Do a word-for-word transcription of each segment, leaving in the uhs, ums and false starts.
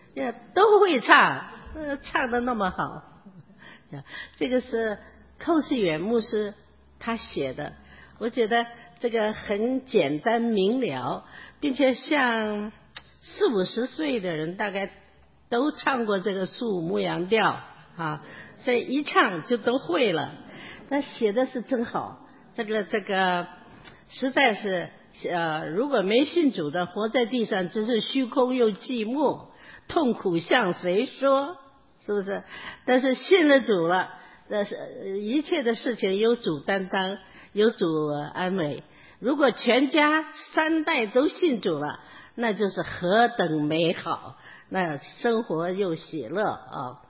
呀，都会唱，呃，唱得那么好。这个是寇世远牧师他写的，我觉得这个很简单明了，并且像四五十岁的人大概都唱过这个树牧羊调啊，所以一唱就都会了。他写的是真好，这个这个实在是呃，如果没信主的活在地上只是虚空又寂寞，痛苦向谁说，是不是？但是信了主了，那是一切的事情有主担当，有主安慰。如果全家三代都信主了，那就是何等美好，那生活又喜乐啊！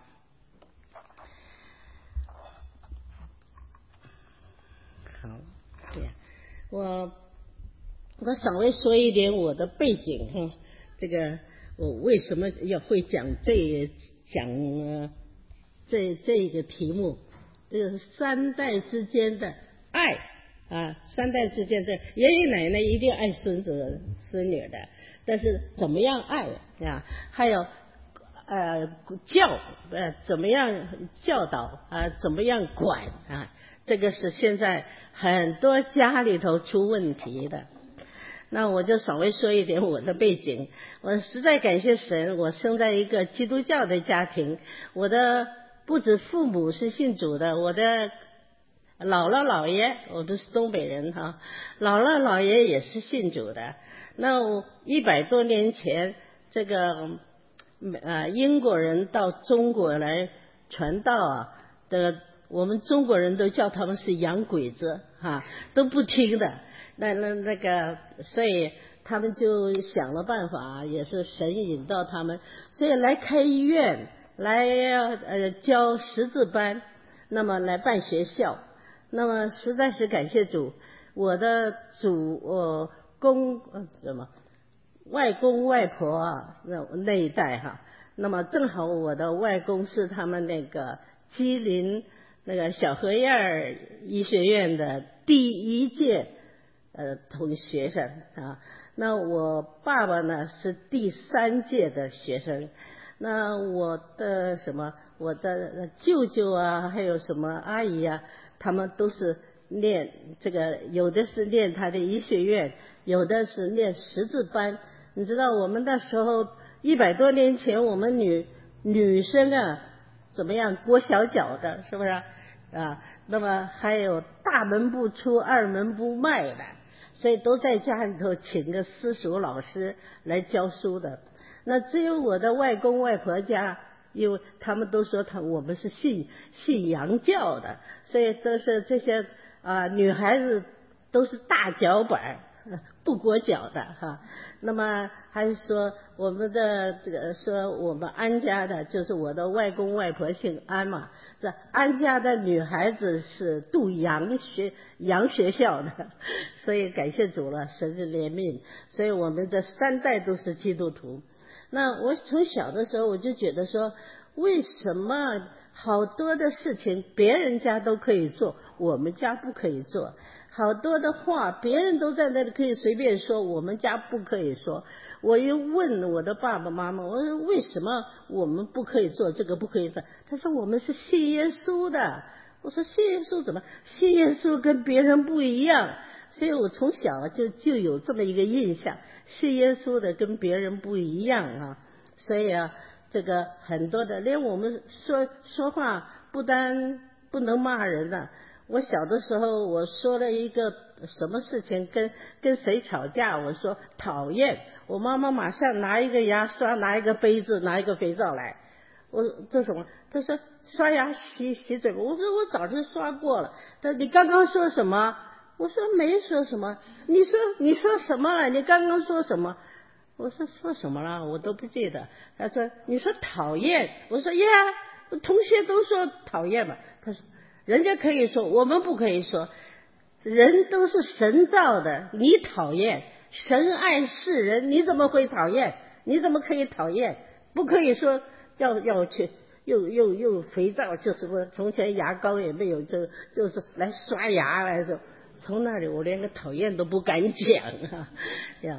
好，对呀，我我稍微说一点我的背景哈，这个我为什么要会讲这讲、呃、这这个题目？这个是三代之间的爱啊，三代之间的爷爷奶奶一定爱孙子孙女的，但是怎么样爱啊？还有呃教呃怎么样教导啊？怎么样管啊？这个是现在很多家里头出问题的。那我就稍微说一点我的背景。我实在感谢神，我生在一个基督教的家庭，我的不止父母是信主的，我的姥姥姥爷，我不是东北人哈，姥姥姥爷也是信主的。那一百多年前，这个呃英国人到中国来传道啊的，我们中国人都叫他们是洋鬼子哈，都不听的。那那那个，所以他们就想了办法，也是神引导他们，所以来开医院，来呃教识字班，那么来办学校。那么实在是感谢主，我的祖呃公呃什么外公外婆啊那那一代哈，那么正好我的外公是他们那个吉林那个小河沿医学院的第一届呃同学生啊，那我爸爸呢是第三届的学生，那我的什么我的舅舅啊，还有什么阿姨啊，他们都是念这个，有的是念他的医学院，有的是念识字班。你知道我们那时候一百多年前，我们女女生啊怎么样裹小脚的，是不是啊？那么还有大门不出二门不迈的，所以都在家里头请个私塾老师来教书的。那只有我的外公外婆家，因为他们都说他我们是信信洋教的，所以都是这些啊、呃、女孩子都是大脚板不裹脚的哈。那么还是说我们的这个说我们安家的，就是我的外公外婆姓安嘛，这安家的女孩子是读洋学洋学校的，所以感谢主了，神的怜悯，所以我们这三代都是基督徒。那我从小的时候我就觉得说，为什么好多的事情别人家都可以做，我们家不可以做？好多的话别人都在那里可以随便说，我们家不可以说。我又问我的爸爸妈妈，我说为什么我们不可以做这个不可以做？他说我们是信耶稣的。我说信耶稣怎么？信耶稣跟别人不一样。所以我从小就就有这么一个印象，信耶稣的跟别人不一样啊。所以啊，这个很多的，连我们说说话不单不能骂人的。我小的时候我说了一个什么事情，跟跟谁吵架，我说讨厌，我妈妈马上拿一个牙刷，拿一个杯子，拿一个肥皂来。我这什么？他说刷牙洗洗嘴巴。我说我早就刷过了。他说你刚刚说什么？我说没说什么。你说你说什么了？你刚刚说什么？我说说什么了？我都不记得。他说你说讨厌。我说呀，同学都说讨厌嘛。他说人家可以说，我们不可以说。人都是神造的，你讨厌，神爱世人，你怎么会讨厌？你怎么可以讨厌？不可以说要要去又又又肥皂，就是说从前牙膏也没有，就就是来刷牙来说。从那里我连个讨厌都不敢讲啊呀。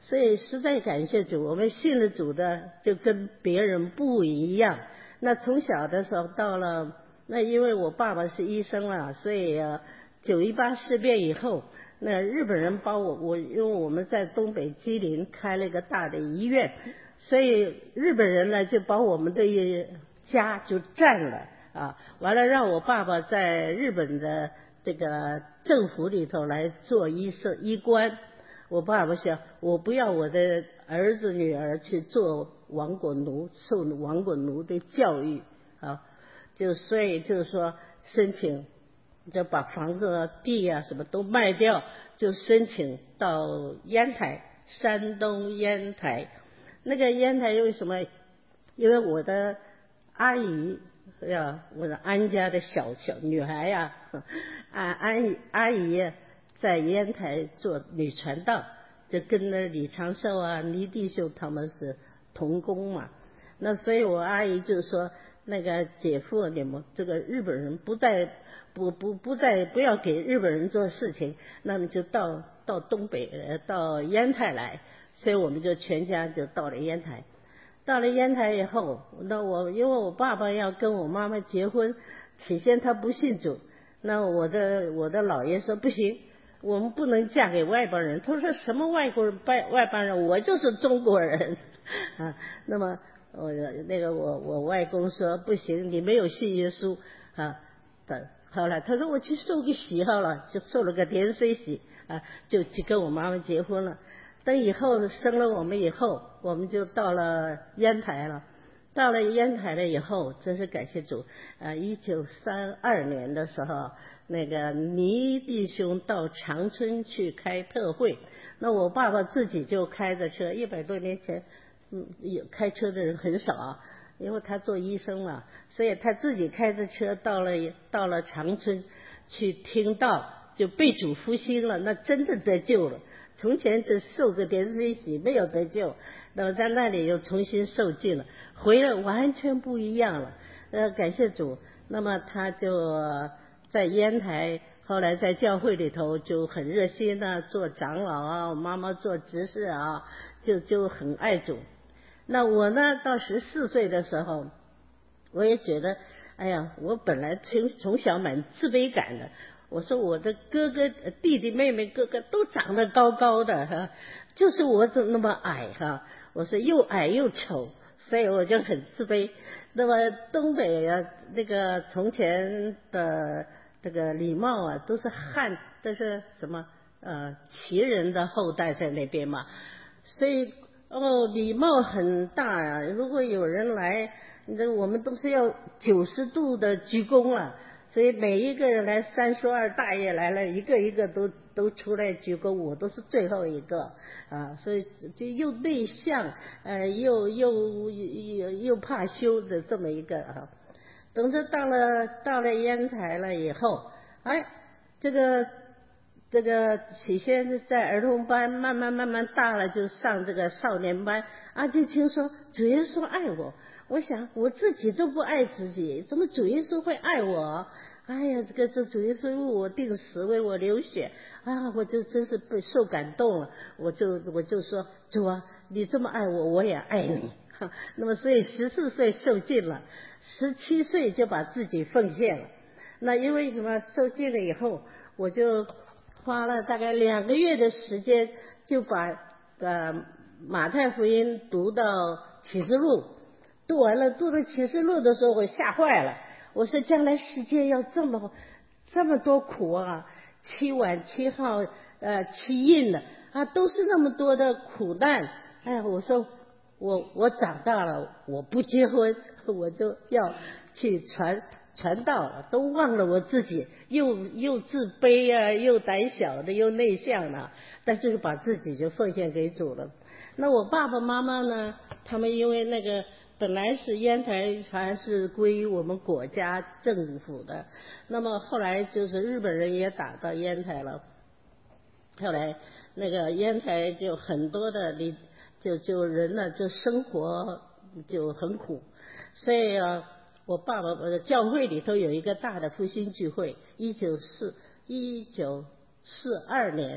所以实在感谢主，我们信了主的就跟别人不一样。那从小的时候到了，那因为我爸爸是医生啊，所以啊九一八事变以后，那日本人把我我因为我们在东北吉林开了一个大的医院，所以日本人呢就把我们的家就占了啊，完了让我爸爸在日本的这个政府里头来做医生医官。我爸爸想，我不要我的儿子女儿去做亡国奴，受亡国奴的教育啊，就所以就是说申请就把房子地啊什么都卖掉，就申请到烟台，山东烟台。那个烟台为什么？因为我的阿姨呀，我的安家的小小女孩呀、啊，安安阿姨在烟台做女传道，就跟那李长寿啊、倪弟兄他们是同工嘛。那所以我阿姨就说，那个姐夫你们这个日本人不再不不不再不要给日本人做事情，那么就到到东北呃到烟台来，所以我们就全家就到了烟台。到了烟台以后，那我因为我爸爸要跟我妈妈结婚，起先他不信主，那我的我的姥爷说不行，我们不能嫁给外邦人。他说什么外国人外外邦人，我就是中国人啊。那么我那个我我外公说不行，你没有信耶稣啊。后来他说我去受个洗好了，就受了个点水洗啊，就就跟我妈妈结婚了。等以后生了我们以后，我们就到了烟台了。到了烟台了以后，真是感谢主啊！一九三二年的时候，那个倪弟兄到长春去开特会，那我爸爸自己就开着车，一百多年前，嗯，有开车的人很少啊，因为他做医生嘛，所以他自己开着车到了到了长春去听道，就被主复兴了，那真的得救了。从前只受个点水洗，没有得救，那么在那里又重新受尽了，回来完全不一样了。呃，感谢主。那么他就在烟台，后来在教会里头就很热心啊，做长老啊，我妈妈做执事啊，就就很爱主。那我呢，到十四岁的时候，我也觉得，哎呀，我本来从从小蛮自卑感的。我说我的哥哥弟弟妹妹哥哥都长得高高的哈，就是我怎么那么矮哈？我说又矮又丑，所以我就很自卑。那么东北啊，那个从前的这个礼貌啊，都是汉，都是什么呃旗人的后代在那边嘛，所以哦礼貌很大啊。如果有人来，那我们都是要九十度的鞠躬了。所以每一个人来，三叔二大爷来了，一个一个都都出来鞠躬，我都是最后一个啊，所以就又内向，呃，又又又又怕羞的这么一个啊。等着到了到了烟台了以后，哎，这个这个起先在儿童班，慢慢慢慢大了就上这个少年班啊，就听说主耶稣爱我。我想我自己都不爱自己，怎么主耶稣会爱我？哎呀，这个这主耶稣为我定死，为我流血啊！我就真是被受感动了，我就我就说主啊，你这么爱我，我也爱你。哈，那么所以十四岁受尽了，十七岁就把自己奉献了。那因为什么？受尽了以后，我就花了大概两个月的时间，就把把马太福音读到启示录。读完了，读到启示录的时候，我吓坏了。我说，将来世界要这么这么多苦啊，七晚七号呃七印了啊，都是那么多的苦难。哎，我说我我长大了，我不结婚，我就要去传传道了，都忘了我自己，又又自卑啊，又胆小的，又内向了，但就是把自己就奉献给主了。那我爸爸妈妈呢，他们因为那个。本来是烟台还是归于我们国家政府的，那么后来就是日本人也打到烟台了，后来那个烟台就很多的你就就人呢就生活就很苦，所以啊，我爸爸的教会里头有一个大的复兴聚会，一九四一九四二年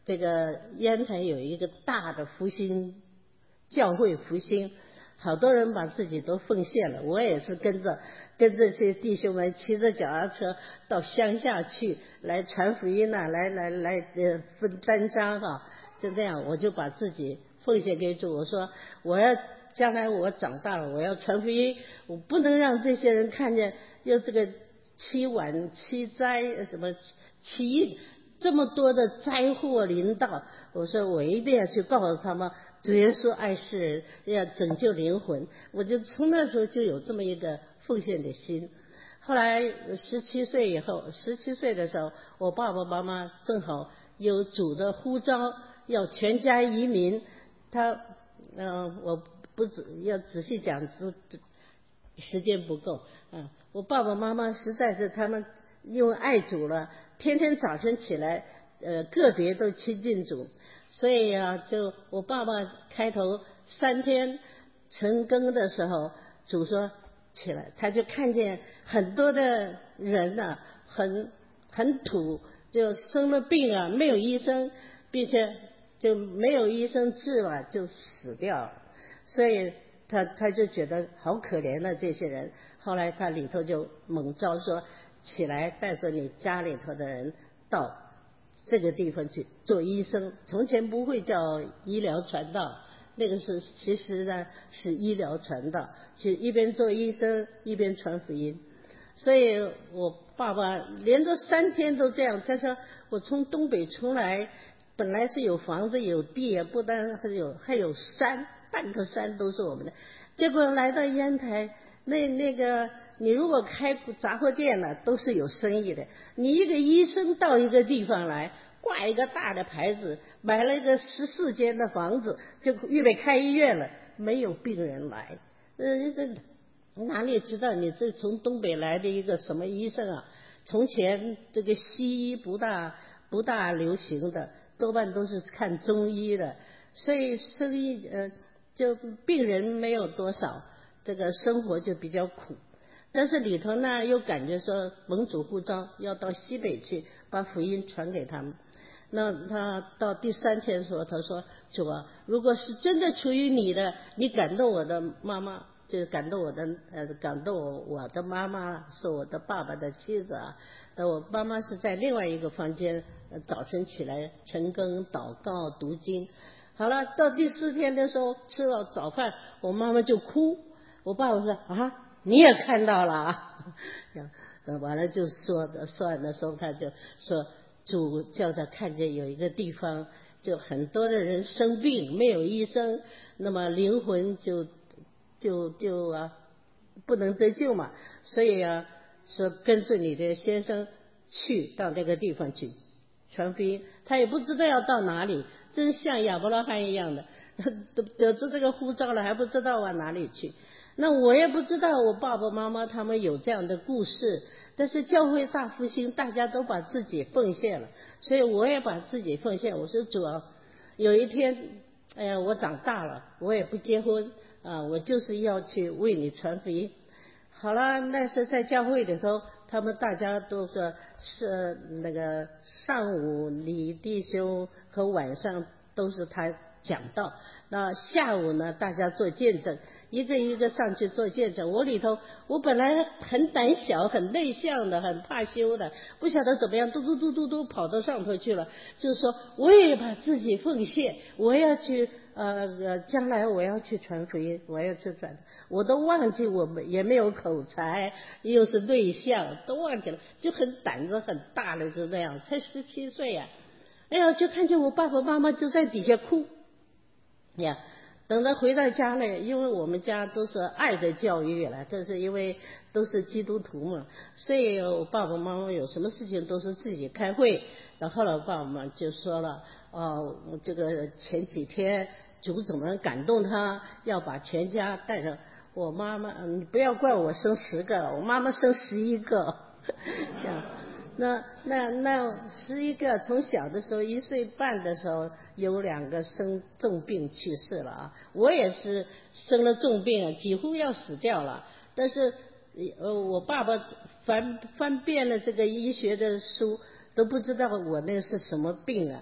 这个烟台有一个大的复兴教会复兴，好多人把自己都奉献了，我也是跟着跟这些弟兄们骑着脚踏车到乡下去来传福音啊，来来来呃分单张哈、啊，就这样我就把自己奉献给主，我说我要将来我长大了，我要传福音，我不能让这些人看见有这个七晚七灾什么七这么多的灾祸临到，我说我一定要去告诉他们主耶稣爱世人，要拯救灵魂，我就从那时候就有这么一个奉献的心。后来十七岁以后，十七岁的时候，我爸爸妈妈正好有主的呼召，要全家移民。他，嗯、呃，我不仔要仔细讲，只时间不够啊。我爸爸妈妈实在是他们因为爱主了，天天早晨起来，呃，个别都亲近主。所以啊，就我爸爸开头三天晨更的时候，主说起来，他就看见很多的人呢、啊，很很土，就生了病啊，没有医生，并且就没有医生治了，就死掉了。所以他他就觉得好可怜的这些人。后来他里头就猛招说，起来带着你家里头的人到这个地方去做医生。从前不会叫医疗传道，那个是其实呢是医疗传道，就一边做医生一边传福音。所以我爸爸连着三天都这样。他说我从东北出来，本来是有房子有地，不但还有还有山，半个山都是我们的。结果来到烟台，那那个你如果开杂货店了，都是有生意的。你一个医生到一个地方来，挂一个大的牌子，买了一个十四间的房子，就预备开医院了，没有病人来。呃，这哪里知道你这从东北来的一个什么医生啊？从前这个西医不大不大流行的，多半都是看中医的，所以生意呃就病人没有多少，这个生活就比较苦。但是里头呢又感觉说蒙主呼召要到西北去把福音传给他们。那他到第三天的时候，他说主啊，如果是真的出于你的，你感动我的妈妈，就是感动我的呃感动我我的妈妈是我的爸爸的妻子啊。那我妈妈是在另外一个房间，呃早晨起来晨更祷告读经。好了，到第四天的时候吃了早饭，我妈妈就哭。我爸爸说啊，你也看到了啊？完了就说的，说完的时候他就说，主叫他看见有一个地方，就很多的人生病没有医生，那么灵魂就就就啊不能得救嘛，所以啊说跟着你的先生去到那个地方去传福音。他也不知道要到哪里，真像亚伯拉罕一样的，得知这个呼召了还不知道往哪里去。那我也不知道我爸爸妈妈他们有这样的故事，但是教会大复兴大家都把自己奉献了，所以我也把自己奉献。我说主啊，有一天哎呀我长大了，我也不结婚啊，我就是要去为你传福音。好了，那是在教会里头，他们大家都说是那个上午李弟兄和晚上都是他讲道，那下午呢大家做见证，一个一个上去做见证。我里头我本来很胆小很内向的，很怕羞的，不晓得怎么样嘟嘟嘟嘟嘟跑到上头去了，就是说我也把自己奉献，我要去呃呃将来我要去传福音，我要去传，我都忘记我们也没有口才，又是内向，都忘记了，就很胆子很大了，就这样，才十七岁呀、啊、哎呀，就看见我爸爸妈妈就在底下哭呀。等到回到家了，因为我们家都是爱的教育了，这是因为都是基督徒嘛，所以我爸爸妈妈有什么事情都是自己开会。然后来爸爸妈妈就说了，哦，这个前几天主怎么感动他，要把全家带上。我妈妈，你不要怪我生十个，我妈妈生十一个，这样。那那那十一个，从小的时候一岁半的时候有两个生重病去世了啊，我也是生了重病，几乎要死掉了。但是呃，我爸爸翻翻遍了这个医学的书，都不知道我那是什么病啊。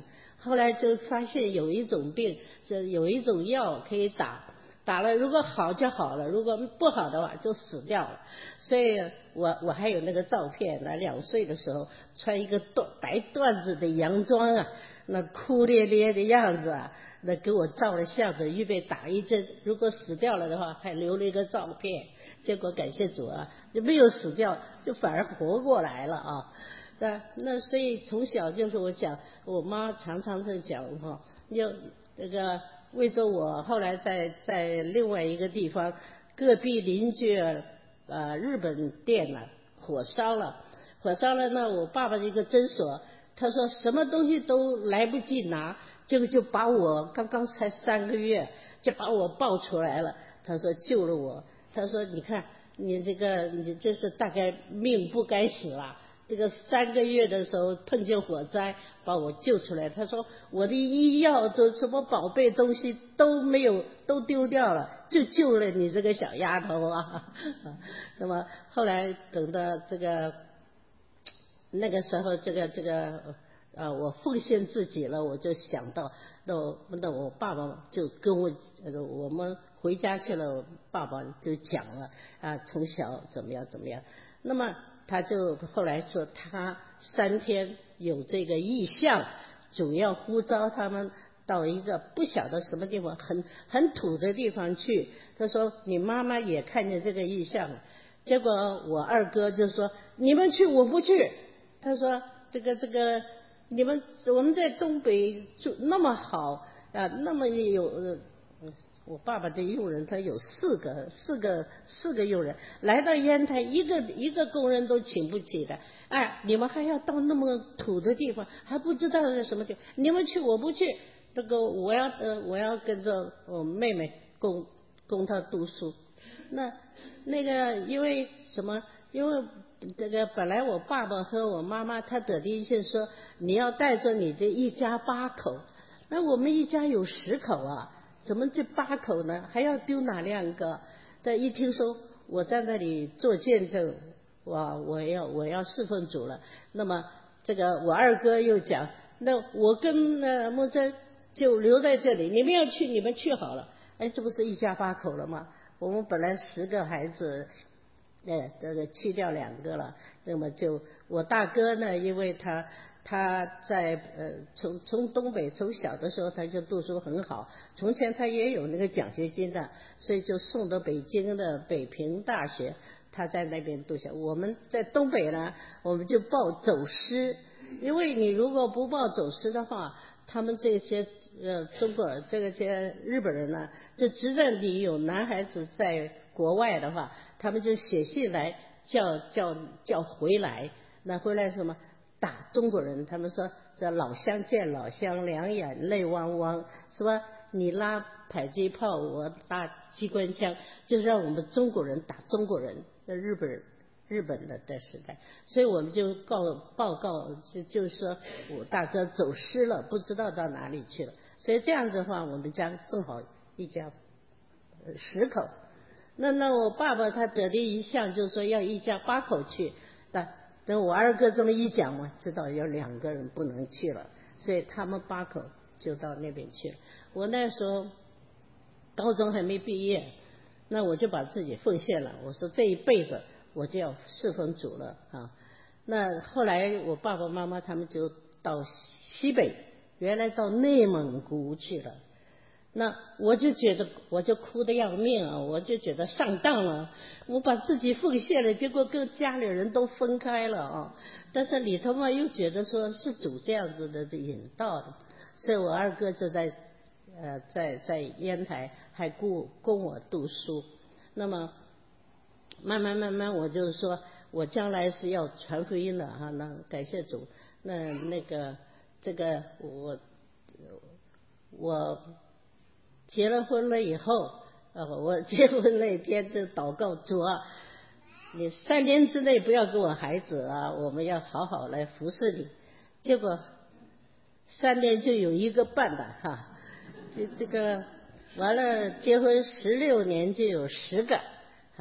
后来就发现有一种病，是有一种药可以打，打了如果好就好了，如果不好的话就死掉了。所以我我还有那个照片，那两岁的时候穿一个缎白缎子的洋装啊，那哭咧咧的样子啊，那给我照了相子，预备打一针，如果死掉了的话还留了一个照片。结果感谢主啊，就没有死掉，就反而活过来了啊。那那所以从小就是我讲，我妈常常在讲哈，就这个为着我后来在在另外一个地方，隔壁邻居呃日本店呢火烧了，火烧了呢，我爸爸的一个诊所，他说什么东西都来不及拿，结果就把我刚刚才三个月就把我抱出来了，他说救了我。他说你看你这个你这是大概命不该死了，这个三个月的时候碰见火灾把我救出来，他说我的医药都什么宝贝东西都没有，都丢掉了，就救了你这个小丫头啊。那么后来等到这个那个时候这个这个呃我奉献自己了，我就想到那我那我爸爸就跟我我们回家去了，我爸爸就讲了啊，从小怎么样怎么样。那么他就后来说他三天有这个异象，主要呼召他们到一个不晓得什么地方，很很土的地方去。他说你妈妈也看见这个异象了。结果我二哥就说你们去我不去。他说这个这个你们我们在东北住那么好啊，那么有我爸爸的佣人他有四个四个四个佣人，来到烟台一个一个工人都请不起的。哎，你们还要到那么土的地方，还不知道在什么地方，你们去我不去。这个我要呃我要跟着我妹妹供供她读书。那那个因为什么？因为这个本来我爸爸和我妈妈他得的意见说你要带着你这一家八口，那我们一家有十口啊，怎么这八口呢？还要丢哪两个？但一听说我在那里做见证，哇，我要我要侍奉主了。那么这个我二哥又讲，那我跟呃木真就留在这里，你们要去你们去好了。哎，这不是一家八口了吗？我们本来十个孩子，哎，这个去掉两个了。那么就我大哥呢，因为他他在呃从从东北从小的时候他就读书很好，从前他也有那个奖学金的，所以就送到北京的北平大学，他在那边读小。我们在东北呢，我们就报走师，因为你如果不报走师的话，他们这些呃中国这个些日本人呢，就知道你有男孩子在国外的话，他们就写信来叫叫叫回来。那回来什么打中国人，他们说这老乡见老乡，两眼泪汪汪，是吧？你拉迫击炮，我拉机关枪，就是让我们中国人打中国人。那日本人日本的的时代，所以我们就告报告就就是说我大哥走失了，不知道到哪里去了。所以这样子的话，我们家正好一家十口。那那我爸爸他得的一项就是说要一家八口去，那等我二哥这么一讲嘛，知道有两个人不能去了，所以他们八口就到那边去了。我那时候高中还没毕业，那我就把自己奉献了，我说这一辈子我就要侍奉主了啊。那后来我爸爸妈妈他们就到西北，原来到内蒙古去了。那我就觉得我就哭得要命啊，我就觉得上当了，我把自己奉献了，结果跟家里人都分开了啊。但是里头嘛又觉得说是主这样子的引导的，所以我二哥就在呃在在烟台还供供我读书。那么慢慢慢慢我就说我将来是要传福音的哈，那感谢主。那那个这个我我结了婚了以后，呃，我结婚那天就祷告主啊，你三年之内不要给我孩子啊，我们要好好来服侍你。结果三年就有一个半的哈，这这个完了结婚十六年就有十个啊。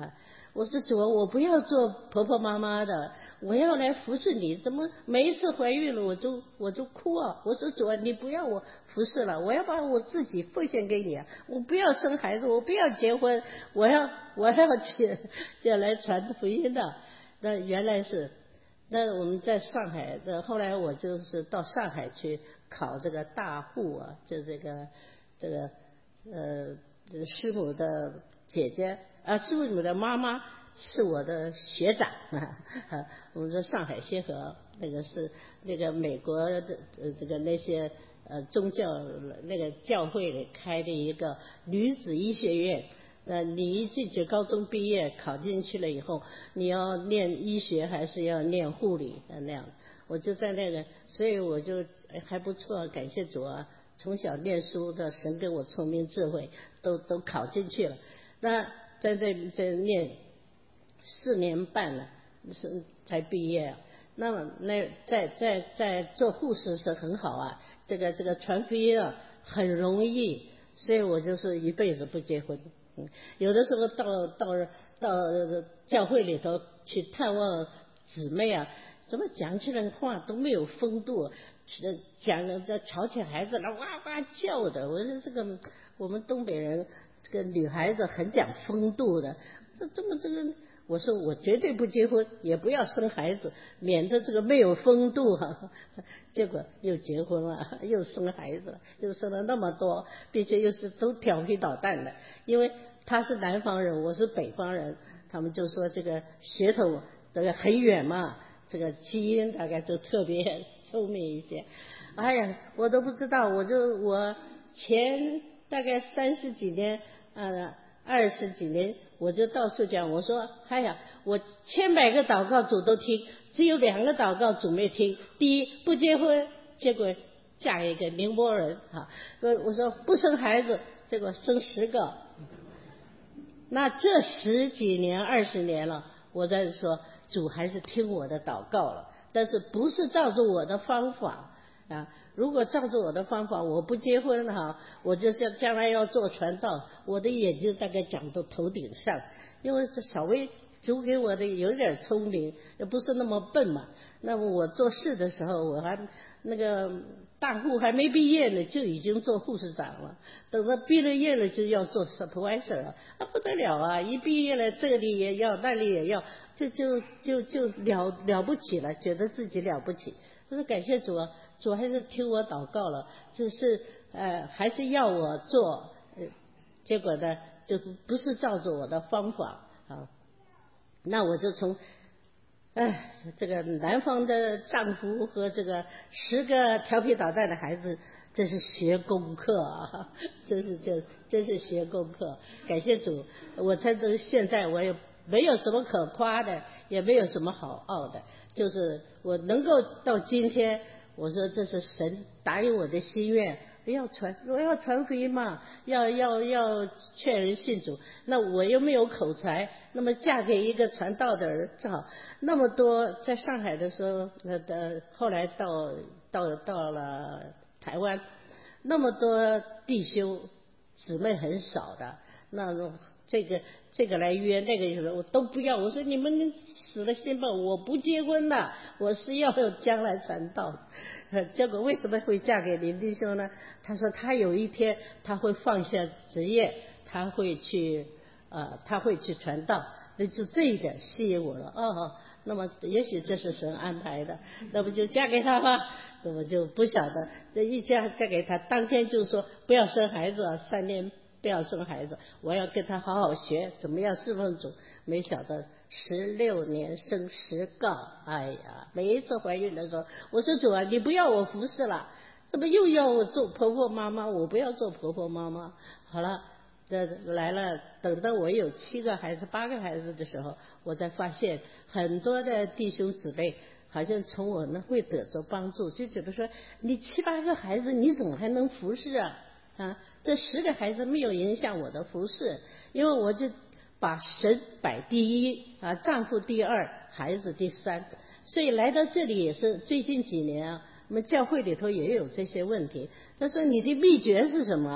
我说主啊，我不要做婆婆妈妈的，我要来服侍你。怎么每一次怀孕了我就我就哭啊？我说主啊，你不要我服侍了，我要把我自己奉献给你啊！我不要生孩子，我不要结婚，我要我要去要来传福音的。那原来是，那我们在上海的，后来我就是到上海去考这个大户啊，就这个这个呃师母的姐姐啊，师母的妈妈是我的学长啊。我们说上海协和那个是那个美国的呃这个那些呃宗教那个教会里开的一个女子医学院。呃，你一进去高中毕业考进去了以后，你要念医学还是要念护理那样？我就在那个，所以我就还不错，感谢主啊！从小念书的神给我聪明智慧，都都考进去了。那在这这念四年半了，是才毕业啊。那么那在在在做护士是很好啊，这个这个传福音啊很容易，所以我就是一辈子不结婚。嗯，有的时候到到到教会里头去探望姊妹啊，怎么讲起来话都没有风度，讲这吵起孩子来哇哇叫的。我说这个我们东北人这个女孩子很讲风度的，这这么这个。我说我绝对不结婚，也不要生孩子，免得这个没有风度啊。结果又结婚了，又生孩子了，又生了那么多，并且又是都调皮捣蛋的。因为他是南方人，我是北方人，他们就说这个血统这个很远嘛，这个基因大概就特别聪明一些。哎呀，我都不知道，我就我前大概三十几年呃二十几年，我就到处讲，我说哎呀，我千百个祷告主都听，只有两个祷告主没听。第一，不结婚，结果嫁一个宁波人哈。我说不生孩子，结果生十个。那这十几年二十年了，我在说主还是听我的祷告了，但是不是照着我的方法啊。如果照着我的方法，我不结婚哈，我就像将来要做传道，我的眼睛大概长到头顶上，因为稍微主给我的有点聪明，也不是那么笨嘛。那么我做事的时候，我还那个大户还没毕业呢，就已经做护士长了。等到毕了业了，就要做 supervisor 了，啊不得了啊！一毕业了，这里也要，那里也要，这就就就了了不起了，觉得自己了不起。我说感谢主啊，主还是听我祷告了，只是呃还是要我做，呃、结果呢就不是照着我的方法啊。那我就从哎，这个南方的丈夫和这个十个调皮捣蛋的孩子，这是学功课啊，真是这真是学功课。感谢主，我才能现在我也没有什么可夸的，也没有什么好傲的，就是我能够到今天，我说这是神答应我的心愿。要传，我要传福音嘛，要要要劝人信主。那我又没有口才，那么嫁给一个传道的人，正好那么多。在上海的时候，呃的后来到到到了台湾，那么多弟兄姊妹很少的，那这个这个来约，那个我都不要。我说你们死了心吧，我不结婚的，我是要将来传道。结果为什么会嫁给林弟兄呢？他说他有一天他会放下职业，他会去呃他会去传道。那就这一点吸引我了。哦，那么也许这是神安排的，那不就嫁给他吧？那么就不晓得，这一嫁嫁给他，当天就说不要生孩子，三年不要生孩子，我要跟他好好学怎么样侍奉主。没想到十六年生十个，哎呀，每一次怀孕的时候，我说主啊，你不要我服侍了，怎么又要我做婆婆妈妈？我不要做婆婆妈妈。好了，这来了，等到我有七个孩子八个孩子的时候，我才发现很多的弟兄姊妹好像从我那会得着帮助，就觉得说你七八个孩子你怎么还能服侍啊？啊，这十个孩子没有影响我的服侍，因为我就把神摆第一啊，丈夫第二，孩子第三。所以来到这里也是最近几年啊，我们教会里头也有这些问题。他说你的秘诀是什么？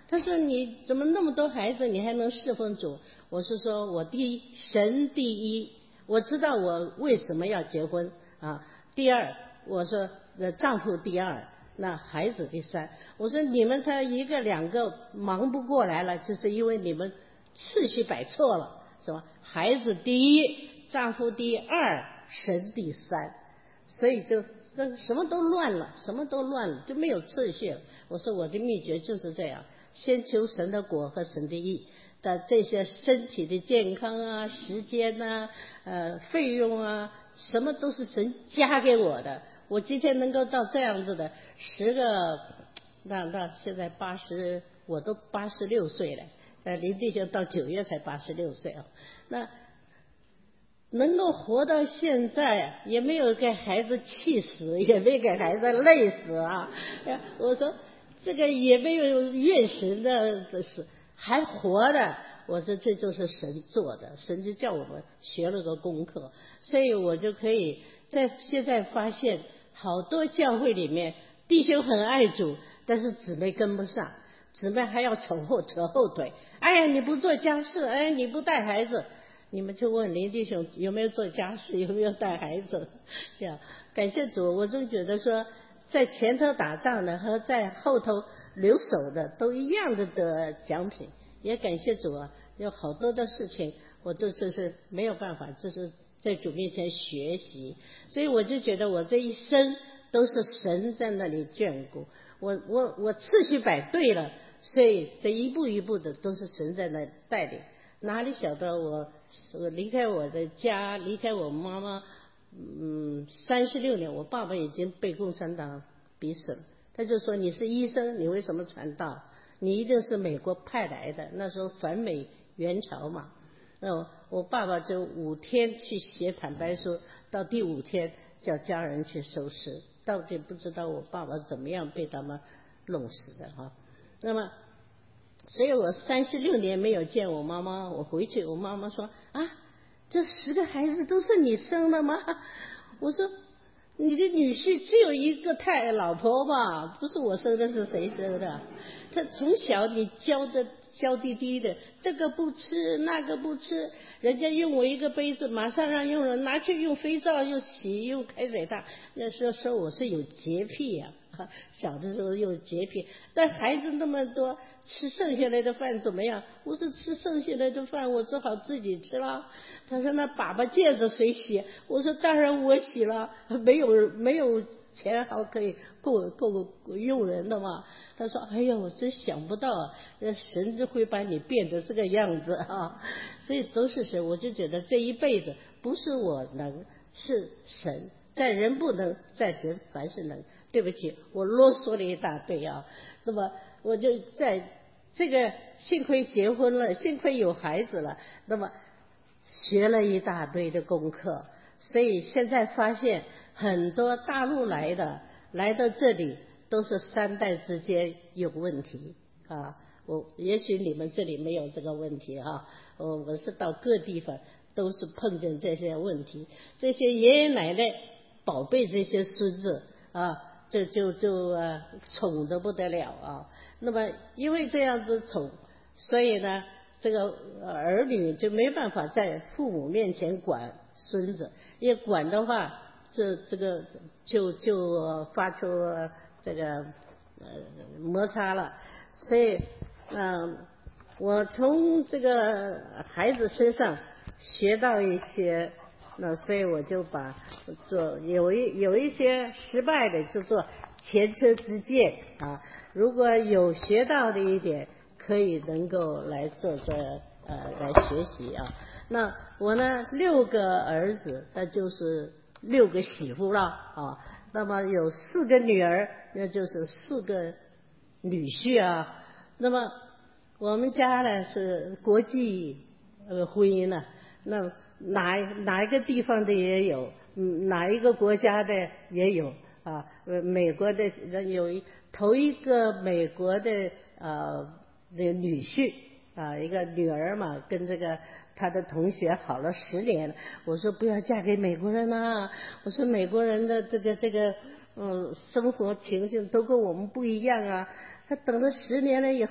他说你怎么那么多孩子你还能侍奉主？我是说我第一，神第一，我知道我为什么要结婚啊。第二，我说呃丈夫第二，那孩子第三。我说你们他一个两个忙不过来了，就是因为你们次序摆错了，是吧？孩子第一，丈夫第二，神第三，所以就这什么都乱了，什么都乱了，就没有次序了。我说我的秘诀就是这样，先求神的国和神的义的这些身体的健康啊、时间啊、呃费用啊，什么都是神加给我的。我今天能够到这样子的十个，那那现在八十，我都八十六岁了。呃，林弟兄到九月才八十六岁啊，那能够活到现在，也没有给孩子气死，也没给孩子累死啊。我说这个也没有怨神的，这是还活的。我说这就是神做的，神就叫我们学了个功课，所以我就可以在现在发现，好多教会里面弟兄很爱主，但是姊妹跟不上，姊妹还要扯后扯后腿。哎呀，你不做家事，哎，你不带孩子。你们就问林弟兄有没有做家事，有没有带孩子？这样感谢主，我就觉得说，在前头打仗的和在后头留守的都一样的得奖品。也感谢主啊，有好多的事情我都就是没有办法，就是在主面前学习，所以我就觉得我这一生都是神在那里眷顾我，我我次序摆对了，所以这一步一步的都是神在那带领。哪里晓得我我离开我的家，离开我妈妈，嗯，三十六年，我爸爸已经被共产党逼死了。他就说你是医生，你为什么传道？你一定是美国派来的。那时候反美援朝嘛。那我爸爸就五天去写坦白书，到第五天叫家人去收尸，到底不知道我爸爸怎么样被他们弄死的哈。那么。所以我三十六年没有见我妈妈，我回去我妈妈说啊，这十个孩子都是你生的吗？我说你的女婿只有一个太老婆吧，不是我生的，是谁生的？他从小你教的娇滴滴的，这个不吃那个不吃，人家用我一个杯子，马上让佣人拿去用肥皂又洗用开水烫，那时候说我是有洁癖呀、啊，小的时候有洁癖，但孩子那么多。吃剩下来的饭怎么样？我说吃剩下来的饭我只好自己吃了。他说那粑粑戒指谁洗？我说当然我洗了，没有没有钱好可以够够用人的嘛。他说哎呀，我真想不到神就会把你变得这个样子啊。所以都是神，我就觉得这一辈子不是我能，是神，在人不能，在神凡是能。对不起，我啰嗦了一大堆啊。那么我就在这个幸亏结婚了，幸亏有孩子了，那么学了一大堆的功课，所以现在发现很多大陆来的来到这里都是三代之间有问题啊。我也许你们这里没有这个问题啊，我我是到各地方都是碰见这些问题，这些爷爷奶奶宝贝这些孙子啊。这就就呃宠得不得了啊！那么因为这样子宠，所以呢，这个儿女就没办法在父母面前管孙子，一管的话，这这个就就发出这个呃摩擦了。所以，嗯、呃，我从这个孩子身上学到一些。那所以我就把做有一有一些失败的就做前车之鉴啊，如果有学到的一点，可以能够来做这呃来学习啊。那我呢六个儿子，那就是六个媳妇了啊。那么有四个女儿，那就是四个女婿啊。那么我们家呢是国际呃婚姻呢，那。哪哪一个地方的也有，嗯，哪一个国家的也有啊。呃，美国的有一头一个美国的呃的女婿啊，一个女儿嘛，跟这个他的同学好了十年了。我说不要嫁给美国人啊，我说美国人的这个这个嗯生活情形都跟我们不一样啊。他等了十年了以后，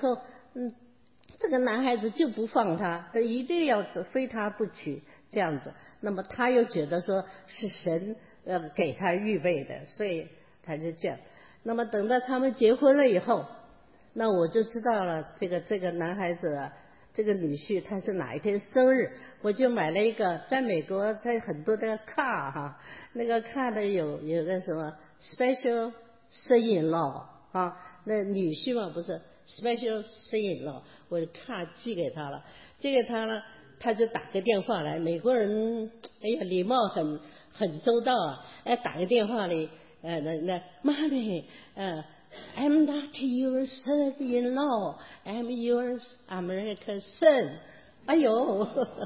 嗯，这个男孩子就不放他，他一定要非他不娶这样子。那么他又觉得说是神呃给他预备的，所以他就这样。那么等到他们结婚了以后，那我就知道了这个这个男孩子啊，这个女婿他是哪一天生日，我就买了一个，在美国在很多的 car 哈，那个 car 的有有个什么 special son-in-law 啊，那女婿嘛不是 special son-in-law， 我 car 寄给他了，寄给他了，他就打个电话来，美国人哎呀礼貌很很周到啊，哎打个电话来，呃那那妈咪呃。I'm not your son-in-law. I'm your American son. 哎呦，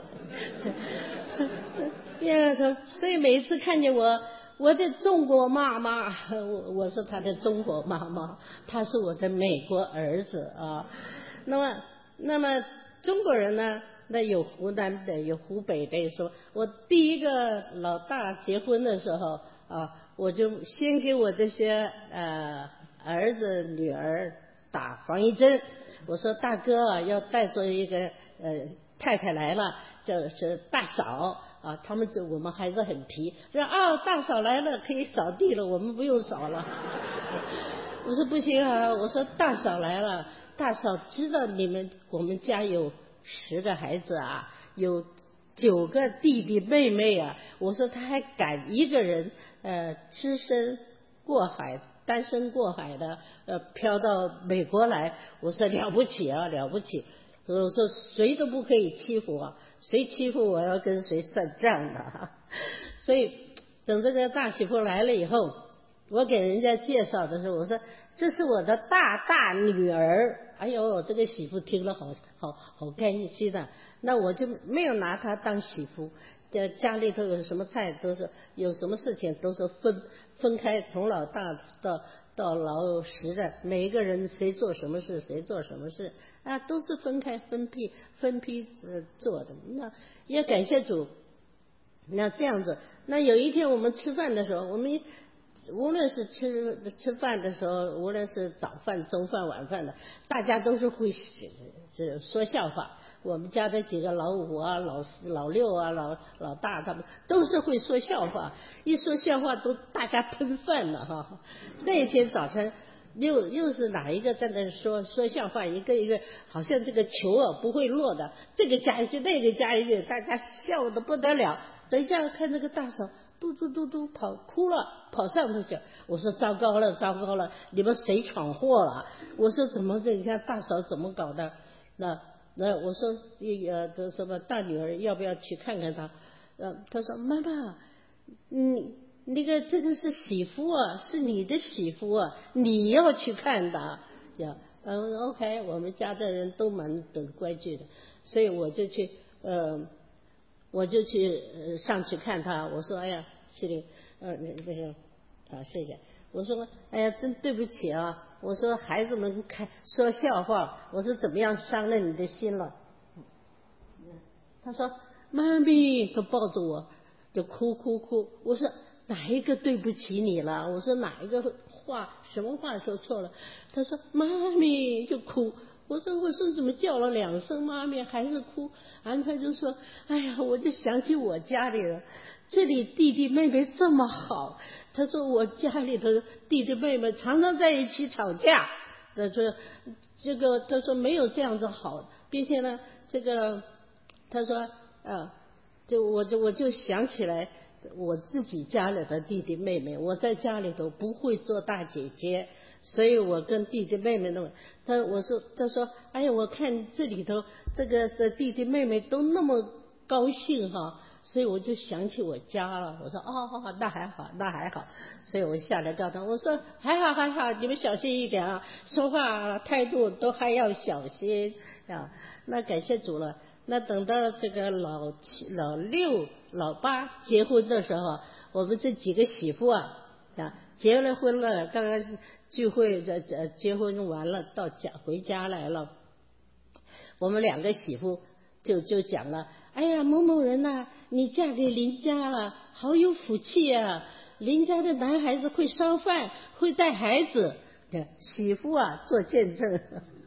呀，他所以每一次看见我，我的中国妈妈，我我是他的中国妈妈，他是我的美国儿子啊。那么，那么中国人呢？那有湖南的，有湖北的。说我第一个老大结婚的时候啊，我就先给我这些呃。儿子女儿打防疫针，我说大哥啊，要带着一个呃太太来了，就是大嫂啊，他们这我们孩子很皮，说啊大嫂来了可以扫地了，我们不用扫了。我说不行啊，我说大嫂来了，大嫂知道你们我们家有十个孩子啊，有九个弟弟妹妹啊，我说他还敢一个人呃只身过海。单身过海的，呃，飘到美国来，我说了不起啊，了不起！我说谁都不可以欺负我，谁欺负我要跟谁算账的。所以等这个大媳妇来了以后，我给人家介绍的时候，我说这是我的大大女儿。哎呦，这个媳妇听了好好好开心的。那我就没有拿她当媳妇，家家里头有什么菜都是，有什么事情都是分。分开，从老大到到老十的，每一个人谁做什么事，谁做什么事啊，都是分开分批分批呃做的。那也感谢主。那这样子，那有一天我们吃饭的时候，我们无论是吃吃饭的时候，无论是早饭、中饭、晚饭的，大家都是会这说笑话。我们家的几个老五啊、老四、老六啊、老老大，他们都是会说笑话。一说笑话，都大家喷饭了哈。那一天早晨，又又是哪一个在那说说笑话，一个一个好像这个球啊不会落的，这个加一句，那个加一句，大家笑得不得了。等一下看那个大嫂，嘟嘟嘟嘟跑哭了，跑上头去。我说糟糕了，糟糕了，你们谁闯祸了？我说怎么这？你看大嫂怎么搞的？那。那我说呃这什么大女儿要不要去看看她？呃，她说妈妈，你那个这个是媳妇啊，是你的媳妇啊，你要去看的呀。嗯 ，OK， 我们家的人都蛮懂规矩的，所以我就去呃，我就去、呃、上去看她。我说哎呀，西林，呃那那个啊谢谢。我说哎呀，真对不起啊。我说孩子们开说笑话，我说怎么样伤了你的心了？他说妈咪，他抱着我就哭哭哭。我说哪一个对不起你了？我说哪一个话什么话说错了？他说妈咪就哭。我说我说怎么叫了两声妈咪还是哭？然后他就说哎呀，我就想起我家里了，这里弟弟妹妹这么好。他说我家里头弟弟妹妹常常在一起吵架，他说这个他说没有这样子好，并且呢这个他说啊，就我就我就想起来我自己家里的弟弟妹妹，我在家里头不会做大姐姐，所以我跟弟弟妹妹弄。他我说他说哎呀，我看这里头这个这弟弟妹妹都那么高兴哈。所以我就想起我家了，我说哦，那还好，那还好。所以我下来告他，我说还好还好，你们小心一点啊，说话态度都还要小心啊。那感谢主了。那等到这个老七、老六、老八结婚的时候，我们这几个媳妇啊啊结了婚了，刚刚聚会这这结婚完了，到家回家来了，我们两个媳妇就就讲了。哎呀，某某人呐、啊，你嫁给邻家了，好有福气啊！邻家的男孩子会烧饭，会带孩子，媳妇啊做见证。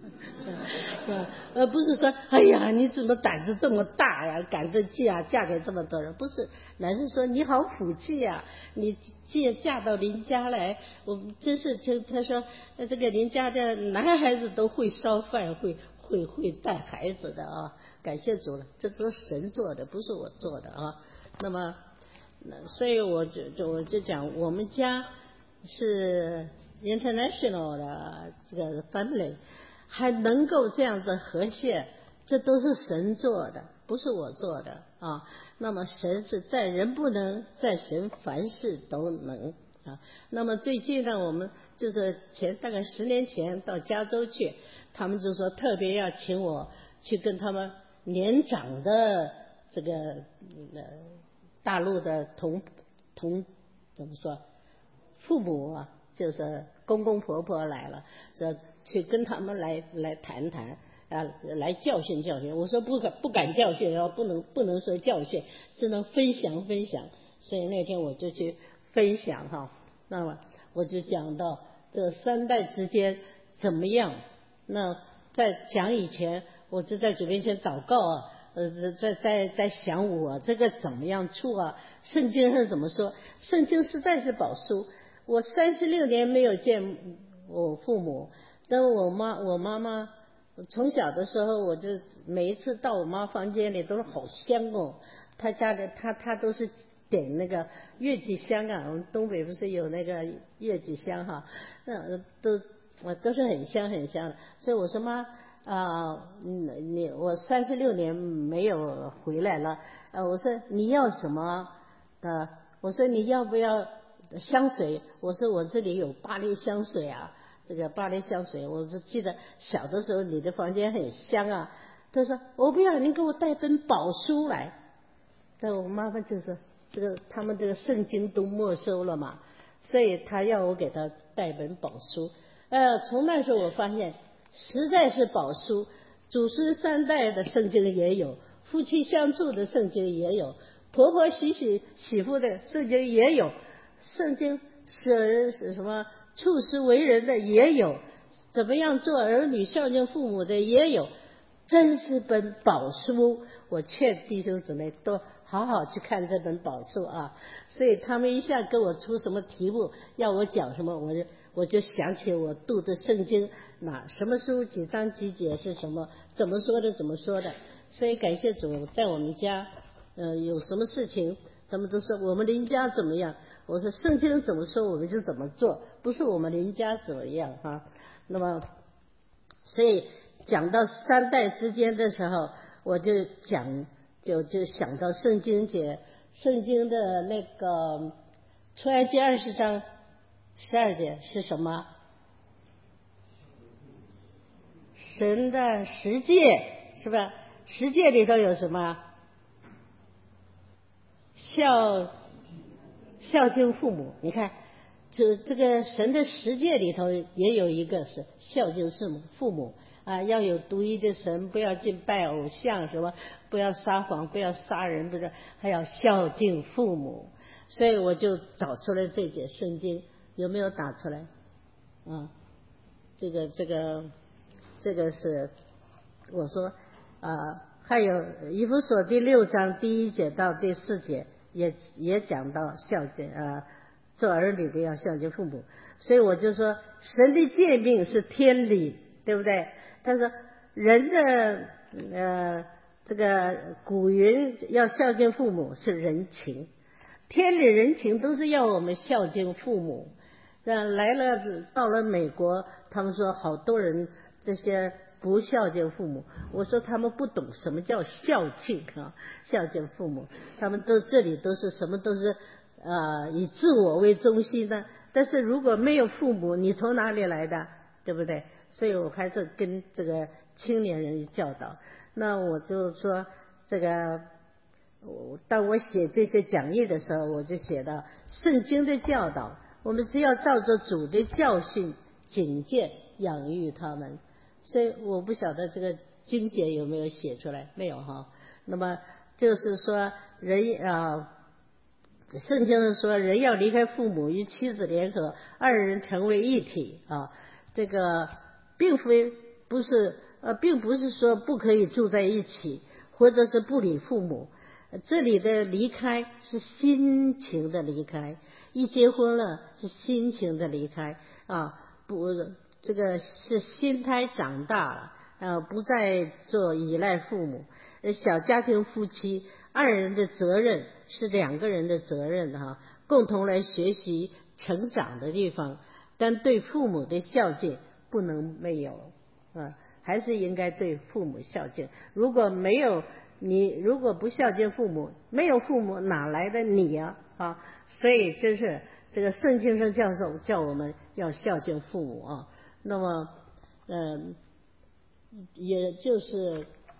呃，不是说，哎呀，你怎么胆子这么大呀，敢这嫁嫁给这么多人？不是，乃是说你好福气呀，你嫁嫁到邻家来，我真是就他说，这个邻家的男孩子都会烧饭，会会会带孩子的啊，感谢主了，这都是神做的，不是我做的啊。那么，所以我就就我就讲，我们家是 international 的这个 family。还能够这样子和谐，这都是神做的，不是我做的啊。那么神是在人不能，在神凡事都能啊。那么最近呢，我们就是前大概十年前到加州去，他们就说特别要请我去跟他们年长的这个呃大陆的同同怎么说父母啊，就是公公婆婆来了，说去跟他们来来谈谈啊，来教训教训。我说不敢不敢教训，然后不能不能说教训，只能分享分享。所以那天我就去分享哈，那么我就讲到这三代之间怎么样。那在讲以前，我就在主面前祷告啊，呃，在在在想我这个怎么样处啊？圣经上怎么说？圣经实在是宝书。我三十六年没有见我父母。但我妈我妈妈从小的时候，我就每一次到我妈房间里都是好香哦，她家里她她都是点那个月季香啊，我们东北不是有那个月季香哈，那都都是很香很香的。所以我说妈啊，你我三十六年没有回来了，呃，我说你要什么的？我说你要不要香水？我说我这里有巴黎香水啊。这个巴黎香水，我是记得小的时候你的房间很香啊。他说我不要，您给我带本宝书来。但我妈妈就是这个，他们这个圣经都没收了嘛，所以他要我给他带本宝书。呃，从那时候我发现实在是宝书，祖孙三代的圣经也有，夫妻相处的圣经也有，婆婆媳媳媳妇的圣经也有，圣经是是什么？处事为人的也有，怎么样做儿女孝敬父母的也有，真是本宝书。我劝弟兄姊妹都好好去看这本宝书啊。所以他们一下跟我出什么题目，要我讲什么，我就我就想起我读的圣经，哪什么书几章几节是什么，怎么说的怎么说的。所以感谢主，在我们家呃有什么事情咱们都说我们邻家怎么样，我说圣经怎么说我们就怎么做，不是我们邻家怎么样哈。那么所以讲到三代之间的时候，我就讲就就想到圣经节，圣经的那个出埃及二十章十二节是什么？神的十诫是吧？十诫里头有什么？孝孝敬父母。你看这这个神的十诫里头也有一个是孝敬父母父母啊，要有独一的神，不要敬拜偶像，什么不要撒谎，不要杀人，不是还要孝敬父母。所以我就找出来这节圣经，有没有打出来啊？这个这个这个是我说啊，还有以弗所第六章第一节到第四节也也讲到孝敬啊，做儿女的要孝敬父母。所以我就说神的诫命是天理，对不对？他说人的呃这个古云要孝敬父母是人情，天理人情都是要我们孝敬父母。来了到了美国，他们说好多人这些不孝敬父母，我说他们不懂什么叫孝敬啊，孝敬父母，他们都这里都是什么都是呃以自我为中心的。但是如果没有父母，你从哪里来的，对不对？所以我还是跟这个青年人教导。那我就说这个当我写这些讲义的时候，我就写到圣经的教导，我们只要照着主的教训警戒养育他们。所以我不晓得这个经节有没有写出来，没有哈。那么就是说人啊，圣经说人要离开父母与妻子联合，二人成为一体啊。这个并非不是呃，并不是说不可以住在一起，或者是不理父母。这里的离开是心情的离开，一结婚了是心情的离开啊，不，这个是心态长大了，呃，不再做依赖父母。小家庭夫妻二人的责任是两个人的责任哈、啊，共同来学习成长的地方，但对父母的孝敬不能没有啊，还是应该对父母孝敬。如果没有你，如果不孝敬父母，没有父母哪来的你呀 啊, 啊？所以这是这个圣经上教授叫我们要孝敬父母啊。那么，嗯、呃，也就是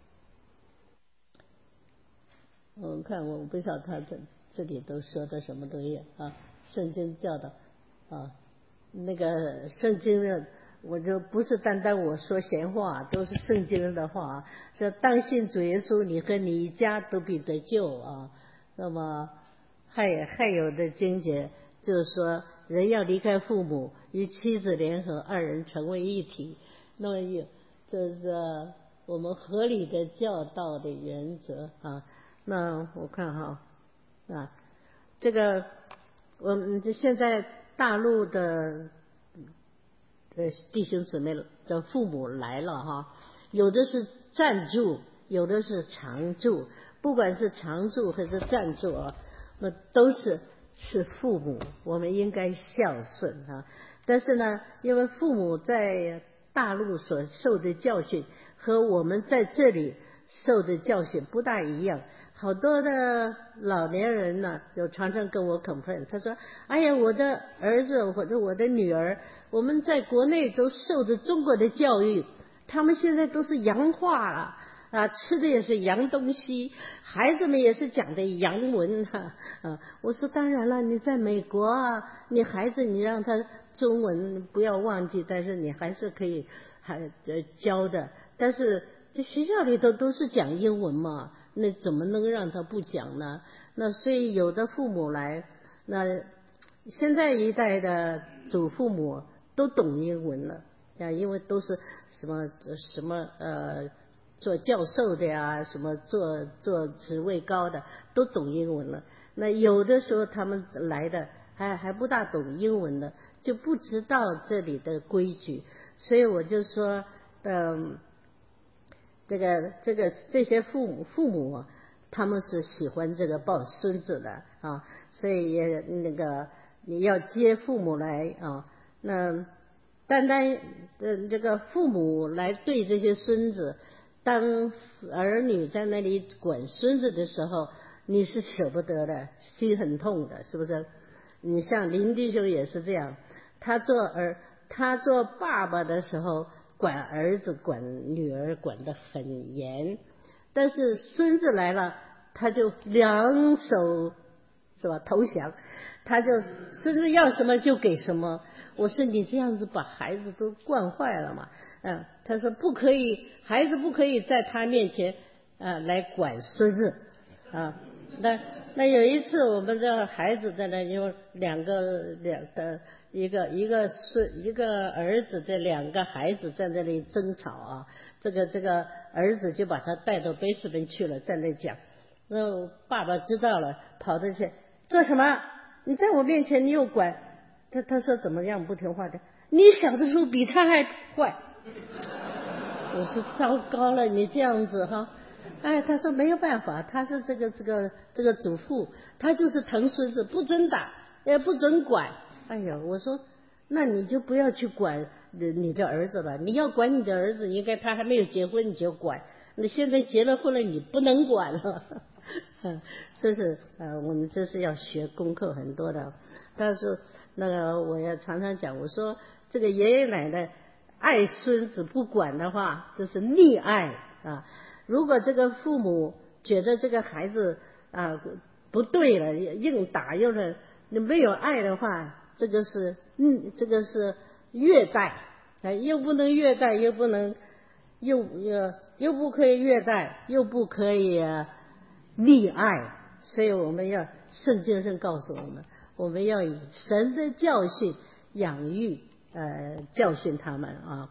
我看我不知道他这这里都说的什么东西啊？圣经教导啊，那个圣经的。我就不是单单我说闲话，都是圣经的话。说当信主耶稣，你和你一家都必得救啊。那么还还有的经节就是说，人要离开父母，与妻子联合，二人成为一体。那么有这是我们合理的教导的原则啊。那我看哈啊，这个我们这现在大陆的。呃，弟兄姊妹的父母来了哈，有的是暂住，有的是常住，不管是常住还是暂住啊，那都是是父母，我们应该孝顺啊。但是呢，因为父母在大陆所受的教训和我们在这里受的教训不大一样。好多的老年人呢，有常常跟我 complain， 他说：“哎呀，我的儿子或者我的女儿，我们在国内都受着中国的教育，他们现在都是洋化了啊，吃的也是洋东西，孩子们也是讲的洋文哈啊。”我说：“当然了，你在美国啊，你孩子你让他中文不要忘记，但是你还是可以还呃教的。但是这学校里头都是讲英文嘛。”那怎么能让他不讲呢？那所以有的父母来，那现在一代的祖父母都懂英文了啊，因为都是什么什么呃做教授的呀，什么做做职位高的都懂英文了。那有的时候他们来的还还不大懂英文的，就不知道这里的规矩，所以我就说，嗯。这个这个这些父母父母、啊、他们是喜欢这个抱孙子的啊，所以也那个你要接父母来啊，那单单呃这个父母来对这些孙子，当儿女在那里管孙子的时候，你是舍不得的，心很痛的，是不是？你像林弟兄也是这样，他做儿他做爸爸的时候。管儿子管女儿管得很严，但是孙子来了他就两手是吧投降，他就孙子要什么就给什么。我说你这样子把孩子都惯坏了嘛。嗯，他说不可以，孩子不可以在他面前啊来管孙子啊。那那有一次我们这孩子在那有两个两的一个一个孙一个儿子的两个孩子在那里争吵啊，这个这个儿子就把他带到贝斯本去了，在那讲。那爸爸知道了，跑着去做什么？你在我面前你又管他，他说怎么样不听话的？你小的时候比他还坏。我说糟糕了，你这样子哈。哎，他说没有办法，他是这个这个这个祖父，他就是疼孙子，不准打，也不准管。哎呀，我说那你就不要去管你的儿子了，你要管你的儿子，应该他还没有结婚你就管，你现在结了婚了，你不能管了。这是呃，我们这是要学功课很多的。但是那个我要常常讲，我说这个爷爷奶奶爱孙子不管的话，这是溺爱啊。如果这个父母觉得这个孩子啊不对了，硬打又是你没有爱的话，这个是嗯这个是虐待啊，又不能虐待，又不能又又又不可以虐待，又不可以溺爱，所以我们要圣经上告诉我们，我们要以神的教训养育呃教训他们啊。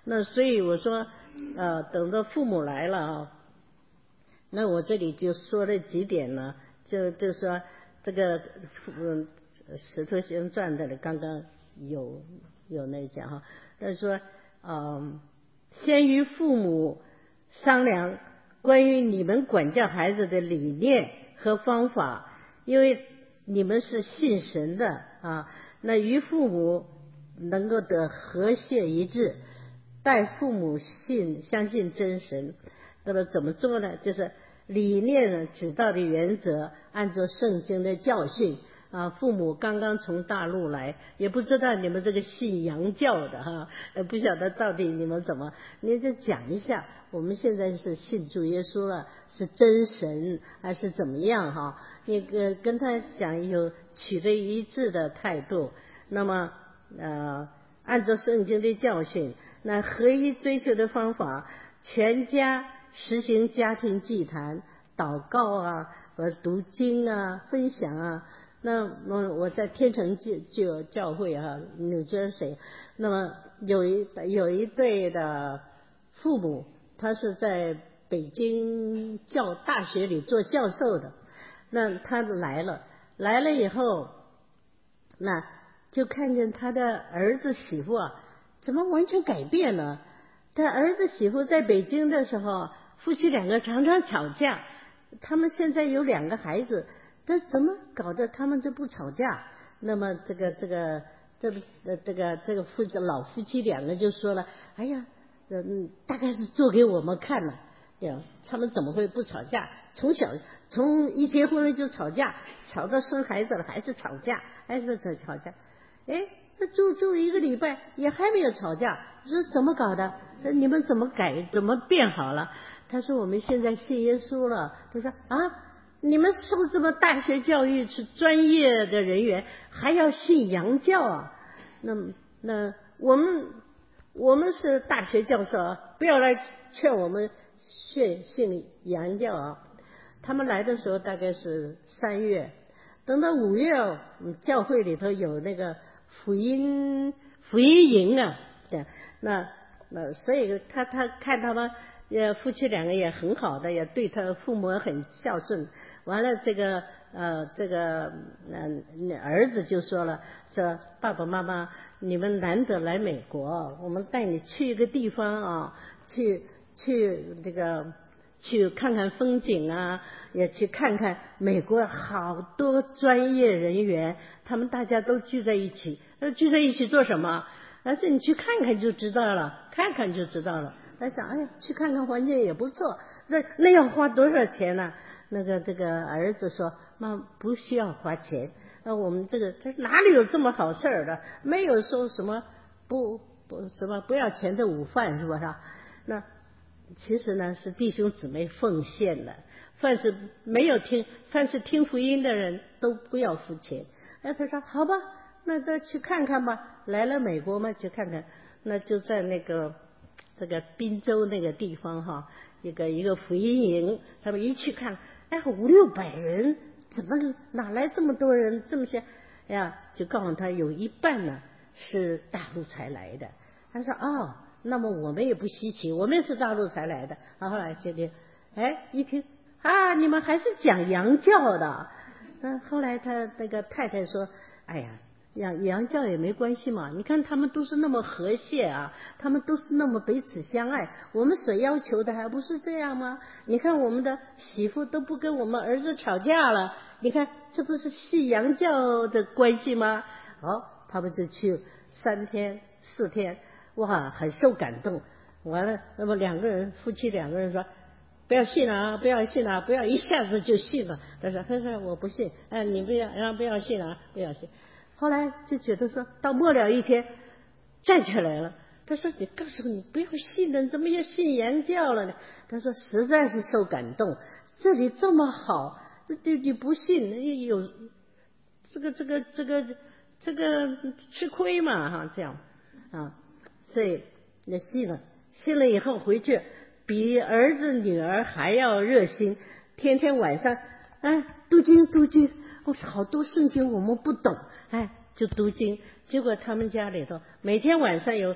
那所以我说，呃，等到父母来了啊，那我这里就说了几点呢，就就说这个嗯，《使徒行传》的刚刚有有那讲哈，他说，嗯，先与父母商量关于你们管教孩子的理念和方法，因为你们是信神的啊，那与父母能够得和谐一致，带父母信相信真神。那么怎么做呢？就是理念呢，指导的原则，按照圣经的教训啊。父母刚刚从大陆来，也不知道你们这个信洋教的哈，呃，不晓得到底你们怎么，你就讲一下。我们现在是信主耶稣了，是真神还是怎么样哈？那个跟他讲有取得一致的态度。那么呃，按照圣经的教训，那合一追求的方法，全家实行家庭祭坛、祷告啊和读经啊、分享啊。那么我在天成教教会啊，New Jersey，那么有一有一对的父母，他是在北京教大学里做教授的。那他来了，来了以后，那就看见他的儿子媳妇啊，怎么完全改变了？他儿子媳妇在北京的时候，夫妻两个常常吵架。他们现在有两个孩子，但怎么搞得他们就不吵架？那么这个这个这呃这个这个夫老夫妻两个就说了：“哎呀，嗯，大概是做给我们看了。呀，他们怎么会不吵架？从小从一结婚了就吵架，吵到生孩子了还是吵架，还是在吵架。哎，这住住一个礼拜也还没有吵架，说怎么搞的？你们怎么改？怎么变好了？”他说：“我们现在信耶稣了。”他说：“啊，你们受这么大学教育是专业的人员，还要信洋教啊？那那我们我们是大学教授啊，不要来劝我们信信洋教啊。”他们来的时候大概是三月，等到五月，嗯，教会里头有那个福音福音营啊，对，那那所以他他看他们。也夫妻两个也很好的，也对他父母很孝顺。完了，这个呃，这个嗯、呃，儿子就说了，说爸爸妈妈，你们难得来美国，我们带你去一个地方啊，去去这个去看看风景啊，也去看看美国好多专业人员，他们大家都聚在一起。那聚在一起做什么？而是你去看看就知道了，看看就知道了。他想，哎呀，去看看环境也不错，这那要花多少钱呢？那个这个儿子说：“妈，不需要花钱。那我们这个这哪里有这么好事儿的？没有说什么不不什么不要钱的午饭，是不是？那其实呢是弟兄姊妹奉献的，凡是没有听，凡是听福音的人都不要付钱。哎，他说好吧，那再去看看吧。来了美国嘛，去看看。那就在那个。”这个滨州那个地方哈，一个一个福音营，他们一去看，哎，五六百人，怎么哪来这么多人？这么些，哎呀，就告诉他有一半呢是大陆才来的。他说哦，那么我们也不稀奇，我们也是大陆才来的。后来决定，哎，一听啊，你们还是讲洋教的。那后来他那个太太说，哎呀。洋洋教也没关系嘛，你看他们都是那么和谐啊，他们都是那么彼此相爱，我们所要求的还不是这样吗？你看我们的媳妇都不跟我们儿子吵架了，你看这不是信洋教的关系吗？哦，他们就去三天四天，哇，很受感动。完了，那么两个人夫妻两个人说，不要信了啊，不要信了，不要一下子就信了。他说他说我不信，哎，你不要啊，不要信了啊，不要信。后来就觉得说到末了一天站起来了，他说你告诉你不要信了，你怎么也信洋教了呢？他说实在是受感动，这里这么好，你你不信有这个这个这个这个吃亏嘛哈，这样啊，所以那信了，信了以后回去比儿子女儿还要热心，天天晚上哎读经读经，我说好多圣经我们不懂。哎，就读经，结果他们家里头每天晚上有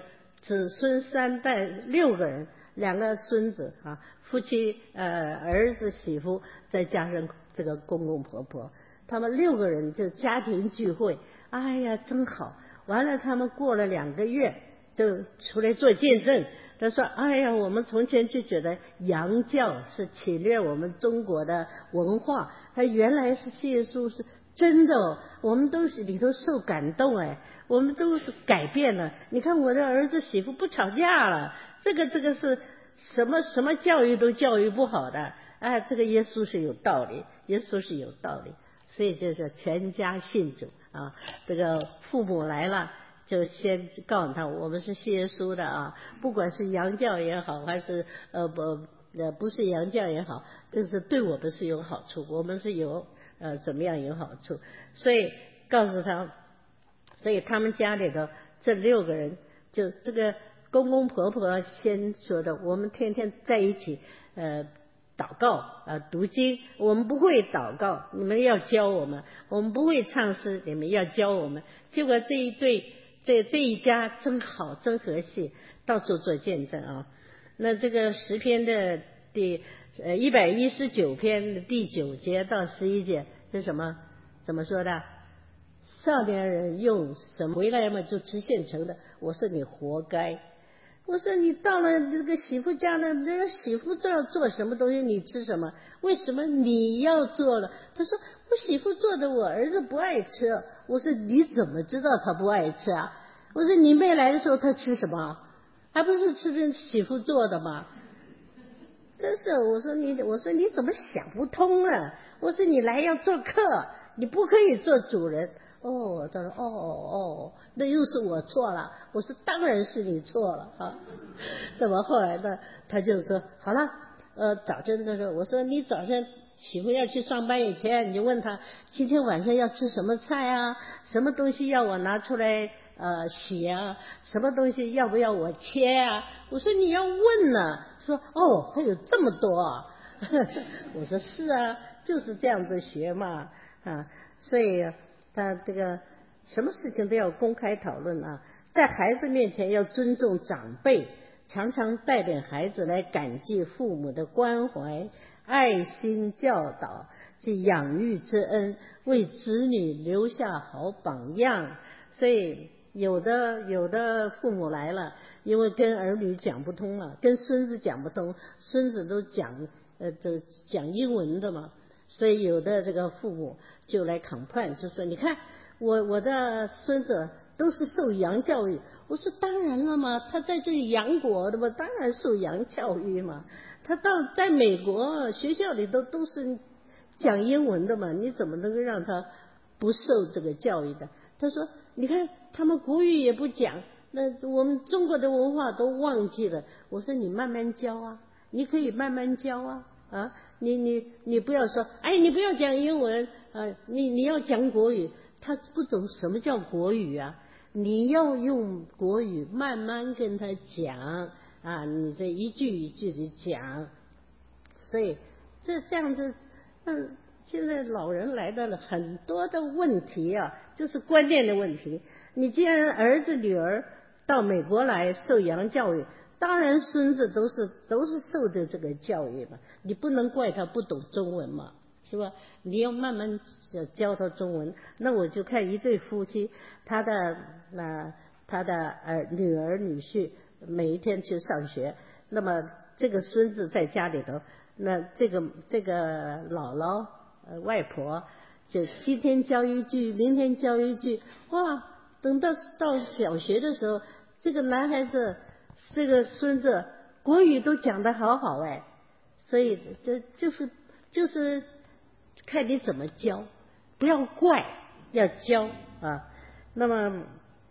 子孙三代六个人，两个孙子啊，夫妻呃儿子媳妇，再加上这个公公婆婆，他们六个人就家庭聚会，哎呀真好。完了他们过了两个月就出来做见证，他说哎呀我们从前就觉得洋教是侵略我们中国的文化，他原来是耶稣是真的哦，我们都是里头受感动哎，我们都是改变了。你看我的儿子媳妇不吵架了，这个这个是什么什么教育都教育不好的，哎，这个耶稣是有道理，耶稣是有道理，所以就是全家信主啊。这个父母来了就先告诉他我们是信耶稣的啊，不管是洋教也好，还是呃不呃不是洋教也好，这是对我们是有好处，我们是有呃怎么样有好处，所以告诉他，所以他们家里头这六个人，就这个公公婆婆先说的，我们天天在一起呃祷告啊、呃、读经，我们不会祷告，你们要教我们；我们不会唱诗，你们要教我们。结果这一对这这一家真好，真和谐，到处做见证啊。那这个诗篇的第呃一百一十九篇的第九节到十一节是什么？怎么说的？少年人用什么回来嘛就吃现成的，我说你活该。我说你到了这个媳妇家呢，这个媳妇做做什么东西你吃什么？为什么你要做了？他说我媳妇做的我儿子不爱吃。我说你怎么知道他不爱吃啊？我说你没来的时候他吃什么？还不是吃这媳妇做的吗？真是，我说你，我说你怎么想不通呢？我说你来要做客，你不可以做主人。哦，他说哦哦，那又是我错了。我说当然是你错了啊。那么后来呢，他就说好了，呃，早晨的时候，我说你早上媳妇要去上班以前，你就问他今天晚上要吃什么菜啊，什么东西要我拿出来呃洗啊，什么东西要不要我切啊？我说你要问呢，说哦还有这么多啊。我说是啊，就是这样子学嘛啊，所以他这个什么事情都要公开讨论啊，在孩子面前要尊重长辈，常常带领孩子来感激父母的关怀、爱心教导及养育之恩，为子女留下好榜样。所以有的有的父母来了，因为跟儿女讲不通了，跟孙子讲不通，孙子都讲呃都讲英文的嘛，所以有的这个父母就来抗判，就说你看我我的孙子都是受洋教育。我说当然了嘛，他在这里洋国的嘛，当然受洋教育嘛。他到在美国学校里头都是讲英文的嘛，你怎么能够让他不受这个教育的？他说你看他们国语也不讲，那我们中国的文化都忘记了。我说你慢慢教啊，你可以慢慢教啊啊，你你你不要说哎你不要讲英文啊，你你要讲国语。他不懂什么叫国语啊，你要用国语慢慢跟他讲啊，你这一句一句的讲。所以这这样子嗯，现在老人来到了很多的问题啊，就是观念的问题。你既然儿子女儿到美国来受洋教育，当然孙子都是都是受的这个教育嘛，你不能怪他不懂中文嘛，是吧？你要慢慢教他中文。那我就看一对夫妻，他的那、呃、他的儿女儿女婿每一天去上学，那么这个孙子在家里头，那这个这个姥姥呃外婆就今天教一句，明天教一句，哇！等到到小学的时候，这个男孩子这个孙子国语都讲得好好哎，所以这就是就是看你怎么教，不要怪，要教啊。那么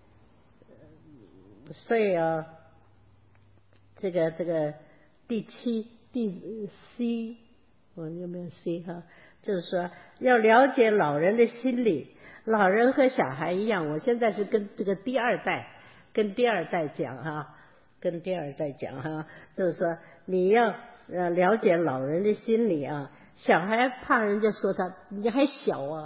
所以啊，这个这个第七第 C 我有没有 C 哈？就是说要了解老人的心理，老人和小孩一样。我现在是跟这个第二代跟第二代讲哈，跟第二代讲哈，就是说你要呃了解老人的心理啊。小孩怕人家说他你还小啊，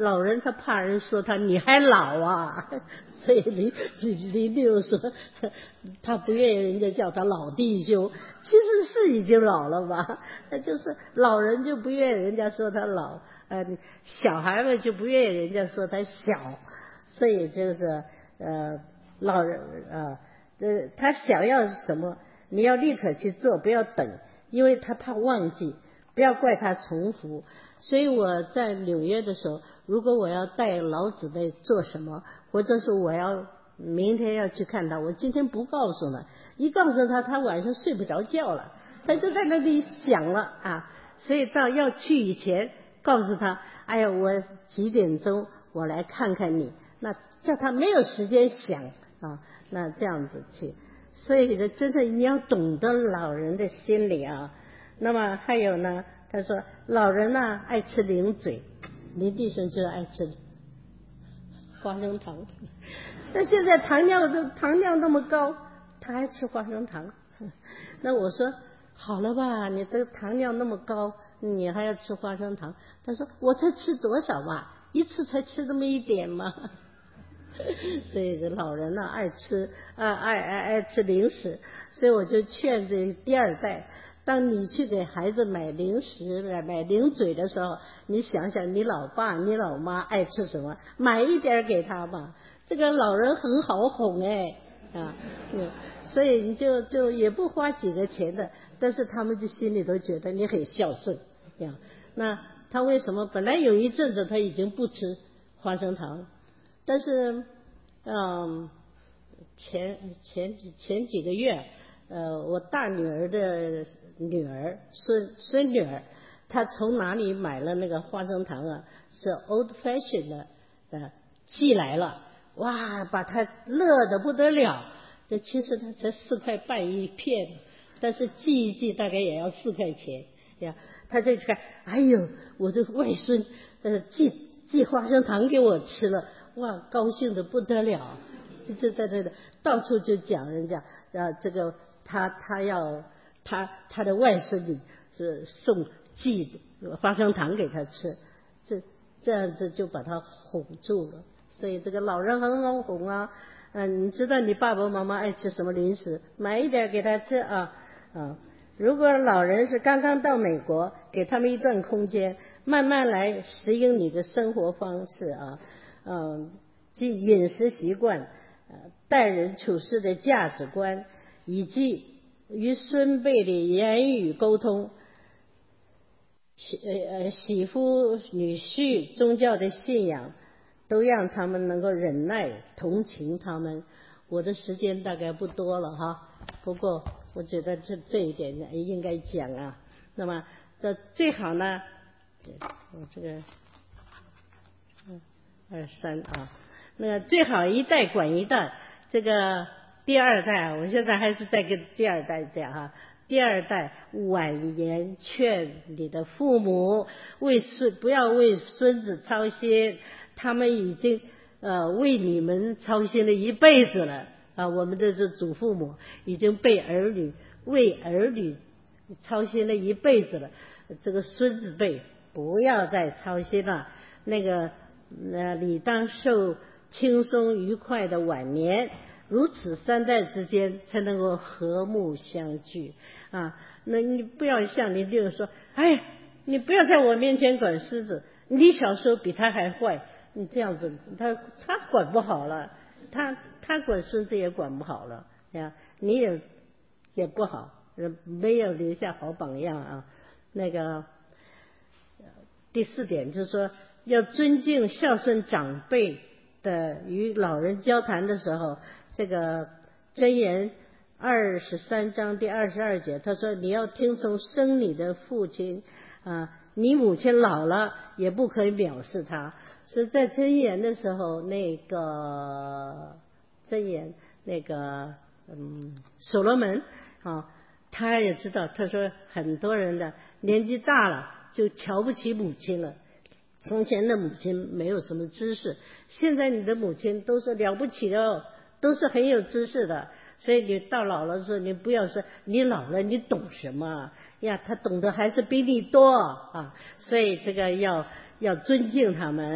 老人他怕人说他你还老啊，所以林林林六说他不愿意人家叫他老弟兄，其实是已经老了吧，那就是老人就不愿意人家说他老，呃，小孩们就不愿意人家说他小，所以就是呃老人啊，这他想要什么，你要立刻去做，不要等，因为他怕忘记，不要怪他重复。所以我在纽约的时候，如果我要带老姊妹做什么，或者是我要明天要去看他，我今天不告诉他，一告诉他，他晚上睡不着觉了，他就在那里想了啊。所以到要去以前告诉他，哎呀，我几点钟我来看看你，那叫他没有时间想啊，那这样子去。所以呢，真正你要懂得老人的心理啊。那么还有呢，他说老人呢、啊、爱吃零嘴，林弟兄就爱吃花生糖。那现在糖尿的糖尿那么高，他还吃花生糖。那我说好了吧，你的糖尿那么高，你还要吃花生糖？他说我才吃多少嘛，一次才吃这么一点嘛。所以这老人呢、啊、爱吃啊爱爱爱吃零食，所以我就劝这第二代，当你去给孩子买零食买买零嘴的时候，你想想你老爸你老妈爱吃什么，买一点给他吧。这个老人很好哄哎啊，嗯，所以你就就也不花几个钱的，但是他们就心里都觉得你很孝顺呀。那他为什么本来有一阵子他已经不吃花生糖，但是嗯前前前几个月呃我大女儿的女儿孙孙女儿，她从哪里买了那个花生糖啊，是 old fashion 的呃寄来了，哇，把她乐得不得了。这其实它才四块半一片，但是寄一寄大概也要四块钱呀。他就看，哎呦，我这外孙呃寄寄花生糖给我吃了，哇，高兴得不得了，就就在这里到处就讲人家啊，这个他他要他他的外孙女是送寄花生糖给他吃，这这样子就把他哄住了。所以这个老人很好哄啊，嗯，你知道你爸爸妈妈爱吃什么零食，买一点给他吃啊啊。如果老人是刚刚到美国，给他们一段空间，慢慢来适应你的生活方式啊，嗯，即饮食习惯、呃，待人处事的价值观，以及与孙辈的言语沟通，媳呃媳妇女婿宗教的信仰，都让他们能够忍耐同情他们。我的时间大概不多了哈，不过我觉得这这一点也应该讲啊。那么这最好呢，我这个嗯二三啊，那个最好一代管一代。这个第二代，我现在还是在跟第二代讲哈。第二代婉言劝你的父母，为孙不要为孙子操心，他们已经呃为你们操心了一辈子了啊！我们这是祖父母已经被儿女为儿女操心了一辈子了，这个孙子辈不要再操心了，那个呃理当受轻松愉快的晚年，如此三代之间才能够和睦相聚啊！那你不要像你六说，哎，你不要在我面前管狮子，你小时候比他还坏，你这样子他他管不好了，他他管孙子也管不好了呀，你也也不好，没有留下好榜样啊。那个第四点就是说，要尊敬孝顺长辈的，与老人交谈的时候，这个箴言二十三章第二十二节，他说你要听从生你的父亲啊，你母亲老了也不可以藐视他。所以在箴言的时候，那个箴言那个嗯所罗门啊，他也知道，他说很多人的年纪大了就瞧不起母亲了。从前的母亲没有什么知识，现在你的母亲都是了不起的哦，都是很有知识的。所以你到老了的时候，你不要说你老了你懂什么呀，他懂得还是比你多啊。所以这个要要尊敬他们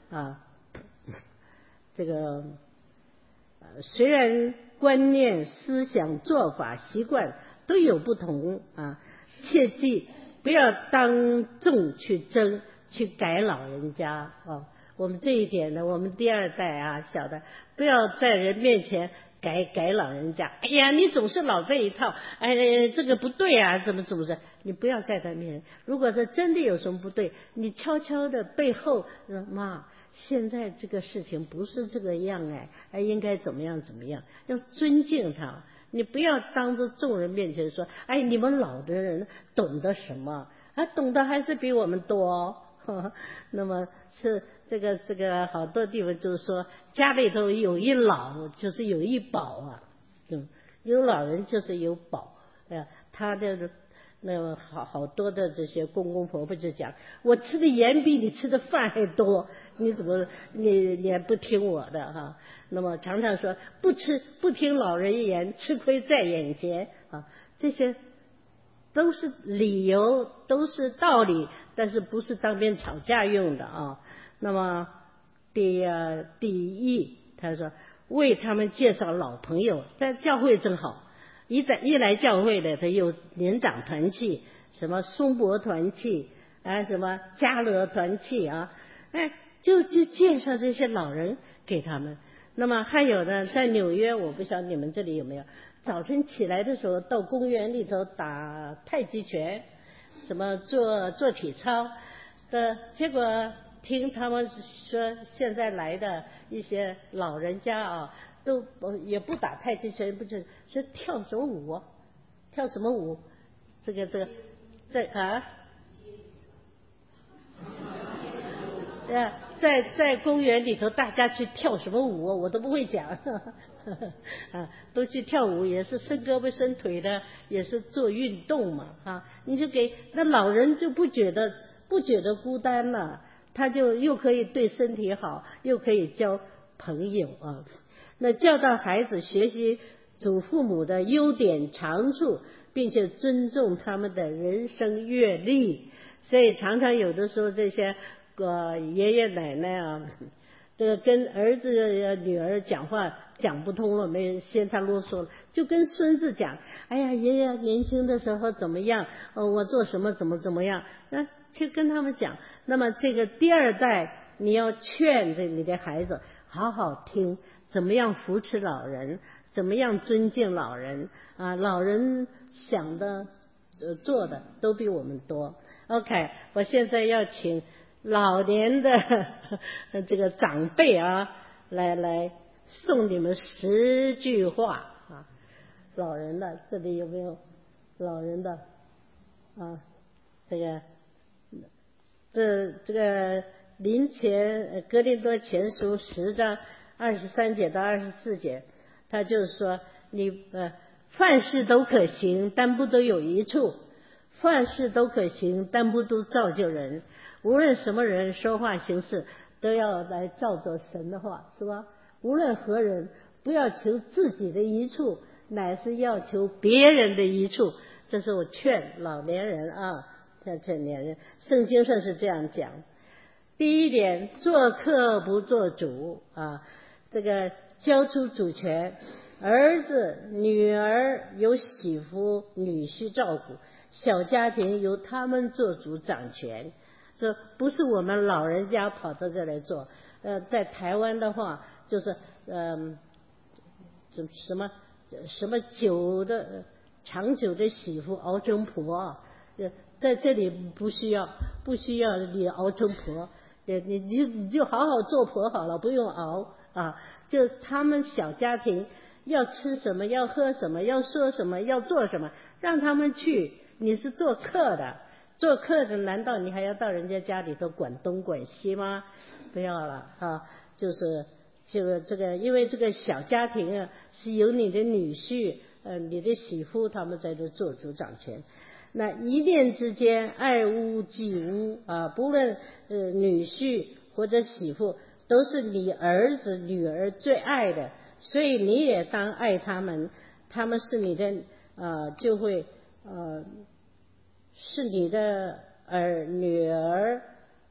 啊，这个呃虽然观念、思想、做法、习惯都有不同啊，切记不要当众去争去改老人家啊。我们这一点呢，我们第二代啊晓得，不要在人面前改改老人家。哎呀，你总是老这一套，哎，这个不对啊，怎么怎么着？你不要在他面前。如果这真的有什么不对，你悄悄的背后说妈，现在这个事情不是这个样哎，哎，应该怎么样怎么样，要尊敬他。你不要当着众人面前说，哎，你们老的人懂得什么？啊，懂得还是比我们多。呵呵，那么是这个这个好多地方就是说，家里头有一老就是有一宝啊，嗯，有老人就是有宝，呃，他的那么好好多的这些公公婆婆就讲，我吃的盐比你吃的饭还多，你怎么你也不听我的哈？那么常常说不吃不听老人言，吃亏在眼前啊，这些都是理由，都是道理，但是不是当面吵架用的啊。那么第呃第一，他说为他们介绍老朋友，在教会正好，一在一来教会的，他有年长团契，什么松柏团契啊，什么嘉乐团契啊，哎，就就介绍这些老人给他们。那么还有呢，在纽约，我不晓得你们这里有没有，早晨起来的时候到公园里头打太极拳，什么做做体操的，结果听他们说现在来的一些老人家啊，都也不打太极拳，不是是跳什么舞啊？跳什么舞？这个这个这啊？呃，在在公园里头，大家去跳什么舞，我都不会讲，啊，都去跳舞，也是伸胳膊伸腿的，也是做运动嘛，啊，你就给那老人就不觉得不觉得孤单了，他就又可以对身体好，又可以交朋友啊。那教导孩子学习祖父母的优点长处，并且尊重他们的人生阅历，所以常常有的时候这些。个爷爷奶奶啊，这个跟儿子女儿讲话讲不通了，没人嫌他啰嗦了，就跟孙子讲，哎呀，爷爷年轻的时候怎么样？哦，我做什么怎么怎么样？那去跟他们讲。那么这个第二代，你要劝着你的孩子好好听，怎么样扶持老人，怎么样尊敬老人啊？老人想的、做的都比我们多。OK， 我现在要请。老年的这个长辈啊，来来送你们十句话啊。老人的这里有没有老人的啊？这个这这个林前哥林多前书十章二十三节到二十四节，他就是说你呃凡事都可行，但不都有一处；凡事都可行，但不都造就人。无论什么人说话行事，都要来照着神的话，是吧？无论何人，不要求自己的益处，乃是要求别人的益处。这是我劝老年人啊，劝劝年人。圣经上是这样讲。第一点，做客不做主啊，这个交出主权，儿子、女儿由媳妇、女婿照顾，小家庭由他们做主掌权。这不是我们老人家跑到这来做，呃，在台湾的话，就是嗯，什什么什么久的长久的媳妇熬成婆，呃，在这里不需要不需要你熬成婆，你你就你就好好做婆好了，不用熬啊。就他们小家庭要吃什么，要喝什么，要说什么，要做什么，让他们去。你是做客的。做客的难道你还要到人家家里头管东管西吗？不要了啊！就是这个这个，因为这个小家庭啊，是由你的女婿、呃你的媳妇他们在这做主掌权。那一念之间，爱屋及乌啊，不论呃女婿或者媳妇，都是你儿子女儿最爱的，所以你也当爱他们，他们是你的呃就会呃。是你的儿女儿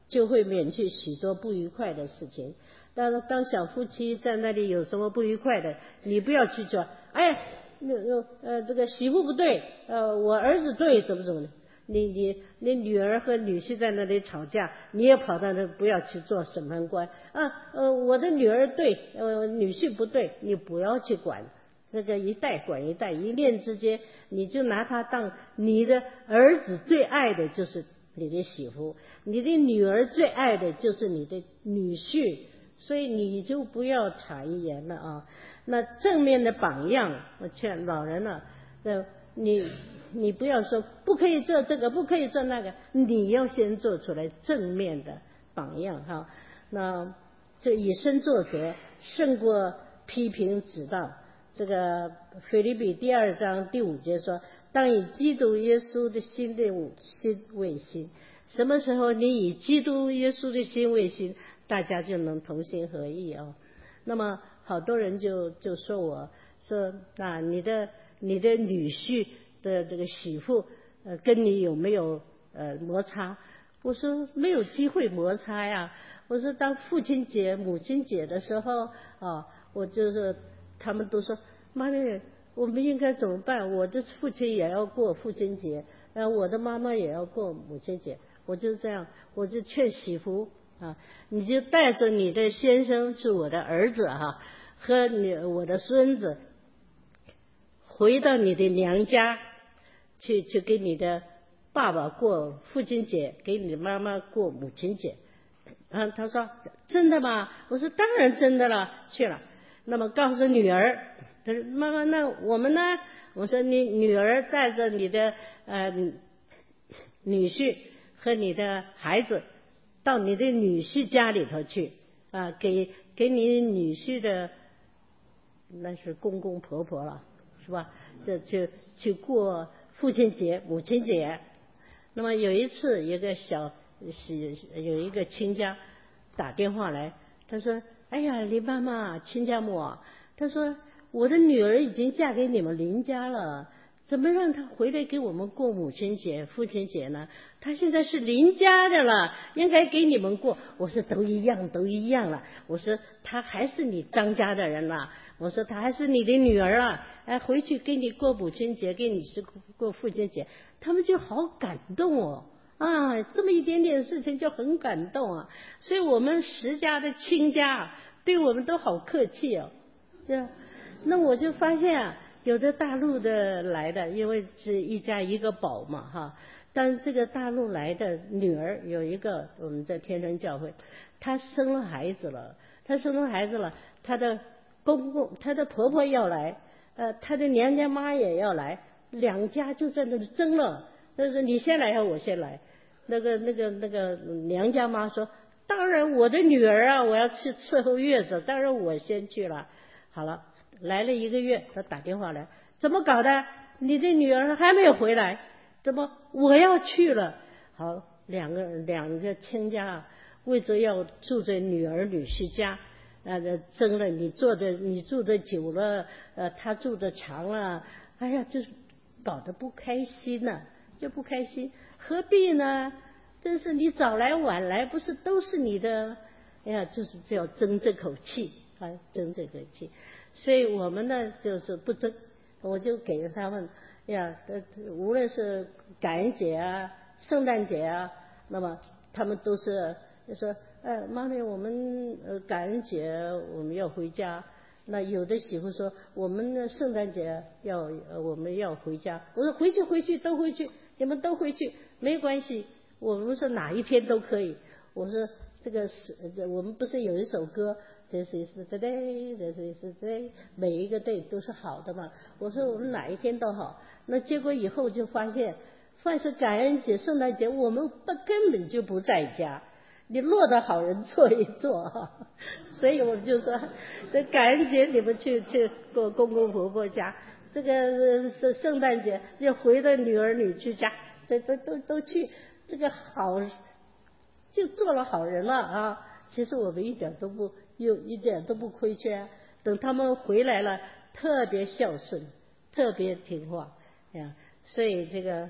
就会免去许多不愉快的事情。当当小夫妻在那里有什么不愉快的，你不要去说，哎，那那呃这个媳妇不对，呃我儿子对，怎么怎么的。你你你女儿和女婿在那里吵架，你也跑到那，不要去做审判官啊。呃，我的女儿对，呃，女婿不对，你不要去管。这个一代管一代，一念之间，你就拿他当你的儿子最爱的就是你的媳妇，你的女儿最爱的就是你的女婿，所以你就不要插一言了啊。那正面的榜样，我劝老人了，呃，你。你不要说不可以做这个，不可以做那个，你要先做出来正面的榜样哈。那这以身作则胜过批评指导。这个腓立比第二章第五节说，当以基督耶稣的心的心为心。什么时候你以基督耶稣的心为心，大家就能同心合意啊。那么好多人就就说我说啊，你的你的女婿的这个媳妇呃跟你有没有呃摩擦？我说没有机会摩擦呀。我说当父亲节母亲节的时候啊，我就是他们都说妈咪我们应该怎么办？我的父亲也要过父亲节，呃我的妈妈也要过母亲节。我就这样，我就劝媳妇啊，你就带着你的先生是我的儿子哈，和你我的孙子回到你的娘家去，去给你的爸爸过父亲节，给你的妈妈过母亲节。啊，他说真的吗？我说当然真的了，去了。那么告诉女儿，他说妈妈，那我们呢？我说你女儿带着你的呃女婿和你的孩子到你的女婿家里头去啊，给给你女婿的那是公公婆婆了，是吧？这去去过父亲节、母亲节。那么有一次，一个小是有一个亲家打电话来，他说：“哎呀，林妈妈、亲家母，他说我的女儿已经嫁给你们林家了。”怎么让他回来给我们过母亲节、父亲节呢？他现在是邻家的了，应该给你们过。我说都一样，都一样了。我说他还是你张家的人了。我说他还是你的女儿啊。哎，回去给你过母亲节，给你是过父亲节，他们就好感动哦。啊，这么一点点事情就很感动啊。所以我们十家的亲家对我们都好客气哦。对啊，那我就发现啊。有的大陆的来的，因为是一家一个宝嘛哈。但这个大陆来的女儿有一个，我们在天山教会，她生了孩子了，她生了孩子了，她的公公、她的婆婆要来，呃，她的娘家妈也要来，两家就在那里争了。她说你先来还是我先来？那个那个那个娘家妈说，当然我的女儿啊，我要去伺候月子，当然我先去了。好了。来了一个月，他打电话来，怎么搞的？你的女儿还没有回来？怎么我要去了？好，两个两个亲家为着要住在女儿女婿家，呃，争了。你做的你住的久了，呃，他住的长了，哎呀，就是搞得不开心呢、啊，就不开心。何必呢？真是你早来晚来，不是都是你的？哎呀，就是这样争这口气啊，争这口气。所以我们呢就是不争，我就给他们呀，无论是感恩节啊、圣诞节啊，那么他们都是说，呃，妈咪，我们呃感恩节我们要回家。那有的媳妇说，我们的圣诞节要呃我们要回家。我说回去回去都回去，你们都回去没关系，我们说哪一天都可以。我说这个是我们不是有一首歌。This is the day, this is the day， 每一个 day 都是好的嘛。我说我们哪一天都好，那结果以后就发现，凡是感恩节、圣诞节，我们不根本就不在家，你落得好人做一做哈。所以我们就说，这感恩节你们去去过公公婆婆家，这个是圣诞节就回到女儿女婿家，这这都都去，这个好就做了好人了啊。其实我们一点都不。有一点都不亏缺，等他们回来了，特别孝顺，特别听话呀。所以这个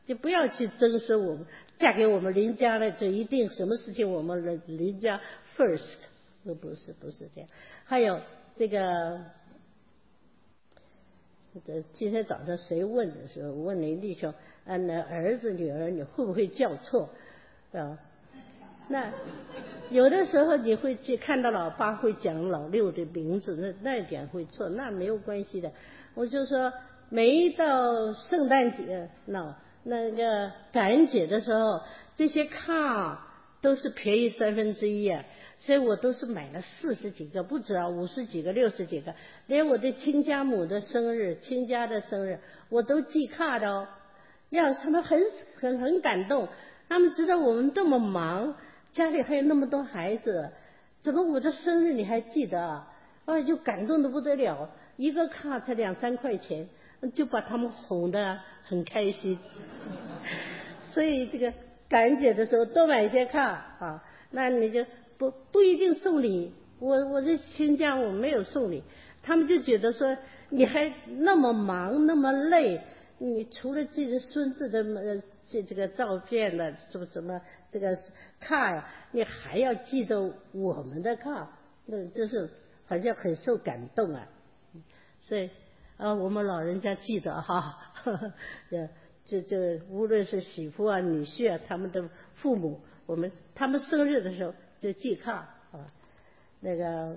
就不要去争说我们嫁给我们邻家的就一定什么事情我们邻邻家 first， 不不是不是这样。还有这个，今天早上谁问的时候，我问林弟兄，啊，那儿子女儿你会不会叫错啊？那有的时候你会去看到老八会讲老六的名字，那那一点会错，那没有关系的。我就说每一到圣诞节，那那个感恩节的时候，这些卡都是便宜三分之一啊，所以我都是买了四十几个，不止啊，五十几个、六十几个，连我的亲家母的生日、亲家的生日，我都寄卡的哦。要他们很很很感动，他们知道我们这么忙。家里还有那么多孩子，怎么我的生日你还记得啊？啊，就感动的不得了，一个卡才两三块钱，就把他们哄得很开心。所以这个感恩节的时候多买一些卡啊，那你就不不一定送礼。我我这亲家我没有送礼，他们就觉得说你还那么忙那么累，你除了记着孙子的呃这这个照片呢，什么什么这个卡呀，你还要记得我们的卡，那就是好像很受感动啊。所以啊，我们老人家记得哈，这这无论是媳妇啊、女婿啊，他们的父母，我们他们生日的时候就寄卡啊。那个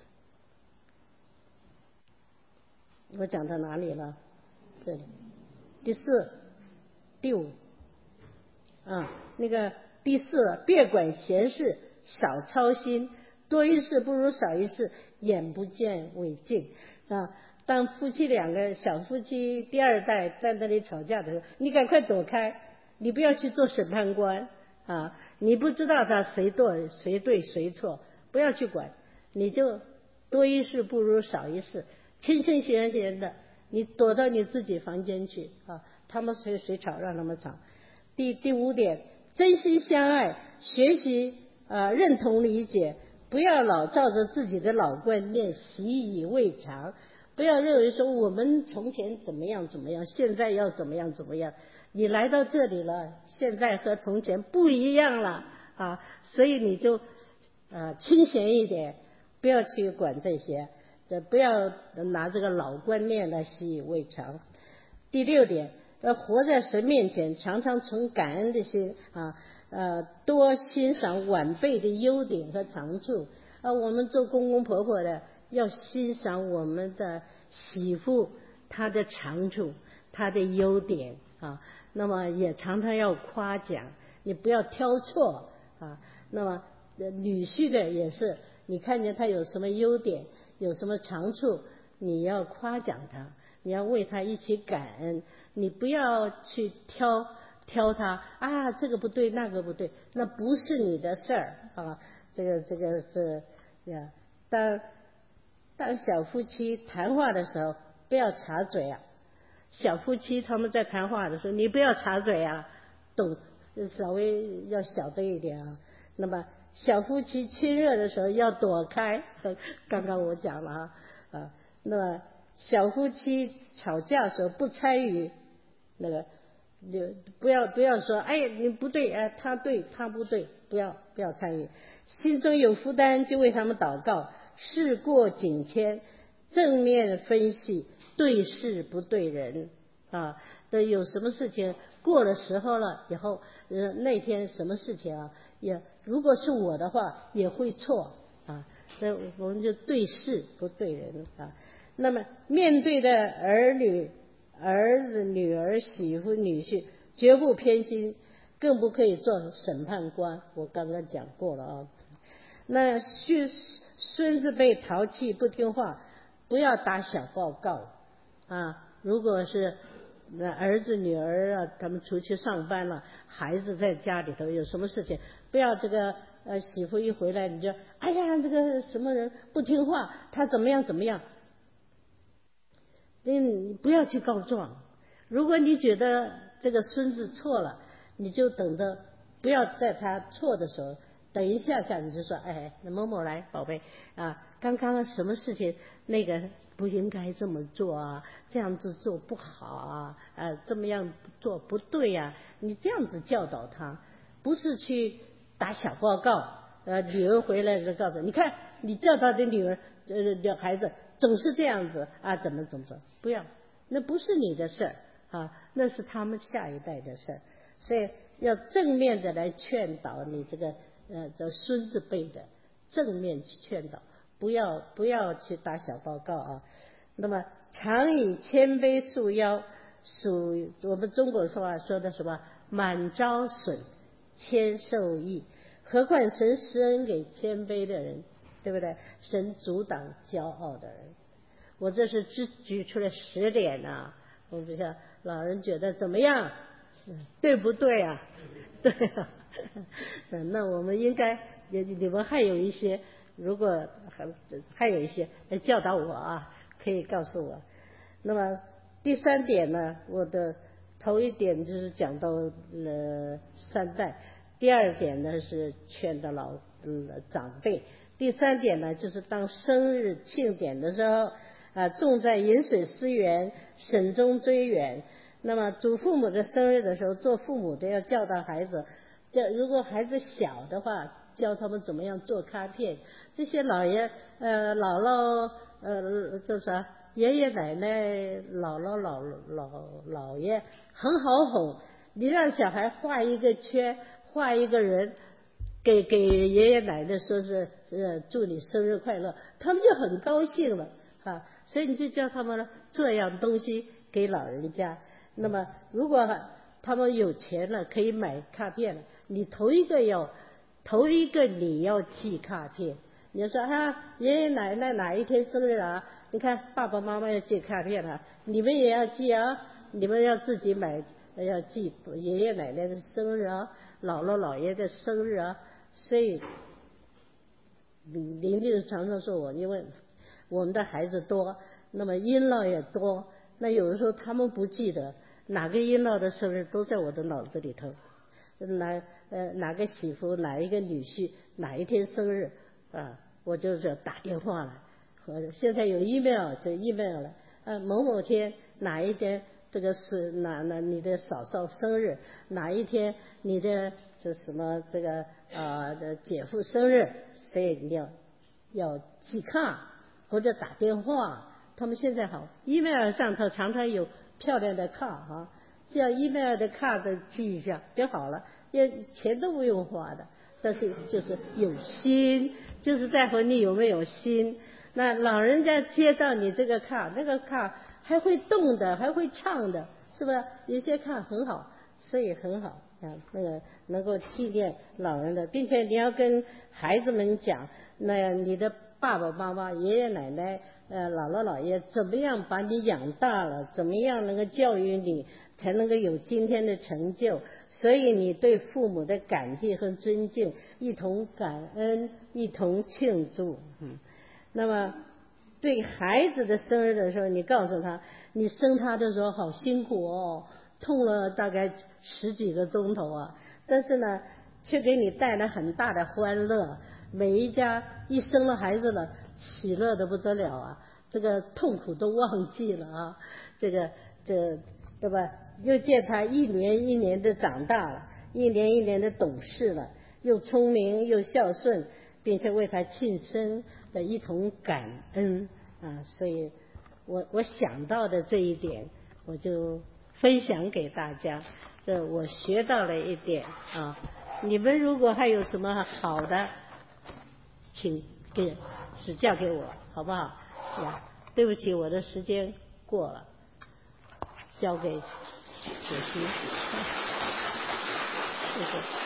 我讲到哪里了？这里第四、第五。啊，那个第四，别管闲事，少操心，多一事不如少一事，眼不见为净啊。当夫妻两个小夫妻第二代在那里吵架的时候，你赶快躲开，你不要去做审判官啊！你不知道他谁对谁对谁错，不要去管，你就多一事不如少一事，清清闲闲的，你躲到你自己房间去啊！他们谁谁吵，让他们吵。第第五点，真心相爱，学习呃认同理解，不要老照着自己的老观念习以为常，不要认为说我们从前怎么样怎么样，现在要怎么样怎么样。你来到这里了，现在和从前不一样了啊，所以你就呃清闲一点，不要去管这些，不要拿这个老观念来习以为常。第六点。要活在神面前，常常存感恩的心啊，呃，多欣赏晚辈的优点和长处啊。我们做公公婆婆的，要欣赏我们的媳妇她的长处、她的优点啊。那么也常常要夸奖，你不要挑错啊。那么女婿的也是，你看见他有什么优点、有什么长处，你要夸奖他，你要为他一起感恩。你不要去挑挑他啊，这个不对那个不对，那不是你的事儿啊。这个这个是呀，当当小夫妻谈话的时候，不要插嘴啊。小夫妻他们在谈话的时候，你不要插嘴啊，懂稍微要晓得一点啊。那么小夫妻亲热的时候要躲开，刚刚我讲了啊啊。那么小夫妻吵架的时候不参与。那个就不要不要说，哎，你不对，哎，他对他不对，不要不要参与。心中有负担就为他们祷告，事过境迁，正面分析，对事不对人啊。都有什么事情过了时候了以后，呃，那天什么事情啊，也如果是我的话也会错啊。那我们就对事不对人啊。那么面对的儿女。儿子、女儿、媳妇、女婿，绝不偏心，更不可以做审判官。我刚刚讲过了啊。那孙孙子被淘气不听话，不要打小报告啊。如果是那儿子、女儿啊，他们出去上班了，孩子在家里头有什么事情，不要这个呃媳妇一回来你就哎呀这个什么人不听话，他怎么样怎么样。你不要去告状，如果你觉得这个孙子错了，你就等着，不要在他错的时候等一下下你就说，哎，那某某来，宝贝啊，刚刚什么事情那个不应该这么做啊，这样子做不好啊，呃，这么样做不对呀、啊，你这样子教导他，不是去打小报告，呃，女儿回来就告诉你看你教导的女儿呃的孩子总是这样子啊，怎么怎么怎么，不要，那不是你的事儿啊，那是他们下一代的事儿，所以要正面的来劝导你这个呃这孙子辈的，正面去劝导，不要不要去打小报告啊。那么常以谦卑束腰，属我们中国说话说的什么满招损，谦受益，何况神施恩给谦卑的人，对不对？神阻挡骄傲的人。我这是只举出了十点啊，我不知道老人觉得怎么样，对不对啊？对啊。那我们应该你你们还有一些，如果还还有一些教导我啊，可以告诉我。那么第三点呢，我的头一点就是讲到了三代，第二点呢是劝导老、呃、长辈，第三点呢就是当生日庆典的时候啊，重在饮水思源，慎终追远。那么祖父母的生日的时候，做父母的要教导孩子，这如果孩子小的话，教他们怎么样做卡片。这些老爷呃姥姥呃就是啥爷爷奶奶姥姥老老姥爷很好哄，你让小孩画一个圈，画一个人，给给爷爷奶奶说是呃祝你生日快乐，他们就很高兴了啊。所以你就叫他们做样东西给老人家。那么如果他们有钱了，可以买卡片了，你头一个要头一个你要寄卡片。你说啊，爷爷奶奶哪一天生日啊？你看爸爸妈妈要寄卡片了，你们也要寄啊，你们要自己买，要寄爷爷奶奶的生日啊，姥姥姥爷的生日啊。所以邻居常常说我，因为我们的孩子多，那么阴老也多，那有的时候他们不记得哪个阴老的生日，都在我的脑子里头。哪呃哪个媳妇哪一个女婿哪一天生日啊，我就是打电话了。或者现在有 email 就 email 了，呃某某天哪一天这个是哪哪你的嫂嫂生日，哪一天你的这什么这个啊的姐夫生日，所以你要要寄卡或者打电话。他们现在好 email 上头常常有漂亮的卡哈，只要 email 的卡的寄一下就好了，也钱都不用花的，但是就是有心，就是在乎你有没有心。那老人家接到你这个卡，那个卡还会动的，还会唱的，是吧？有些卡很好，所以很好啊，那个能够纪念老人的，并且你要跟孩子们讲，那你的爸爸妈妈、爷爷奶奶、呃姥姥姥爷怎么样把你养大了，怎么样能够教育你，才能够有今天的成就。所以你对父母的感激和尊敬，一同感恩，一同庆祝。嗯，那么对孩子的生日的时候，你告诉他，你生他的时候好辛苦哦，痛了大概十几个钟头啊，但是呢却给你带来很大的欢乐。每一家一生了孩子了，喜乐的不得了啊，这个痛苦都忘记了啊，这个这对吧？又见他一年一年的长大了，一年一年的懂事了，又聪明又孝顺，并且为他庆生的一同感恩啊。所以我我想到的这一点，我就分享给大家，这我学到了一点啊。你们如果还有什么好的，请给指教给我，好不好？呀，对不起，我的时间过了，交给主席。谢谢。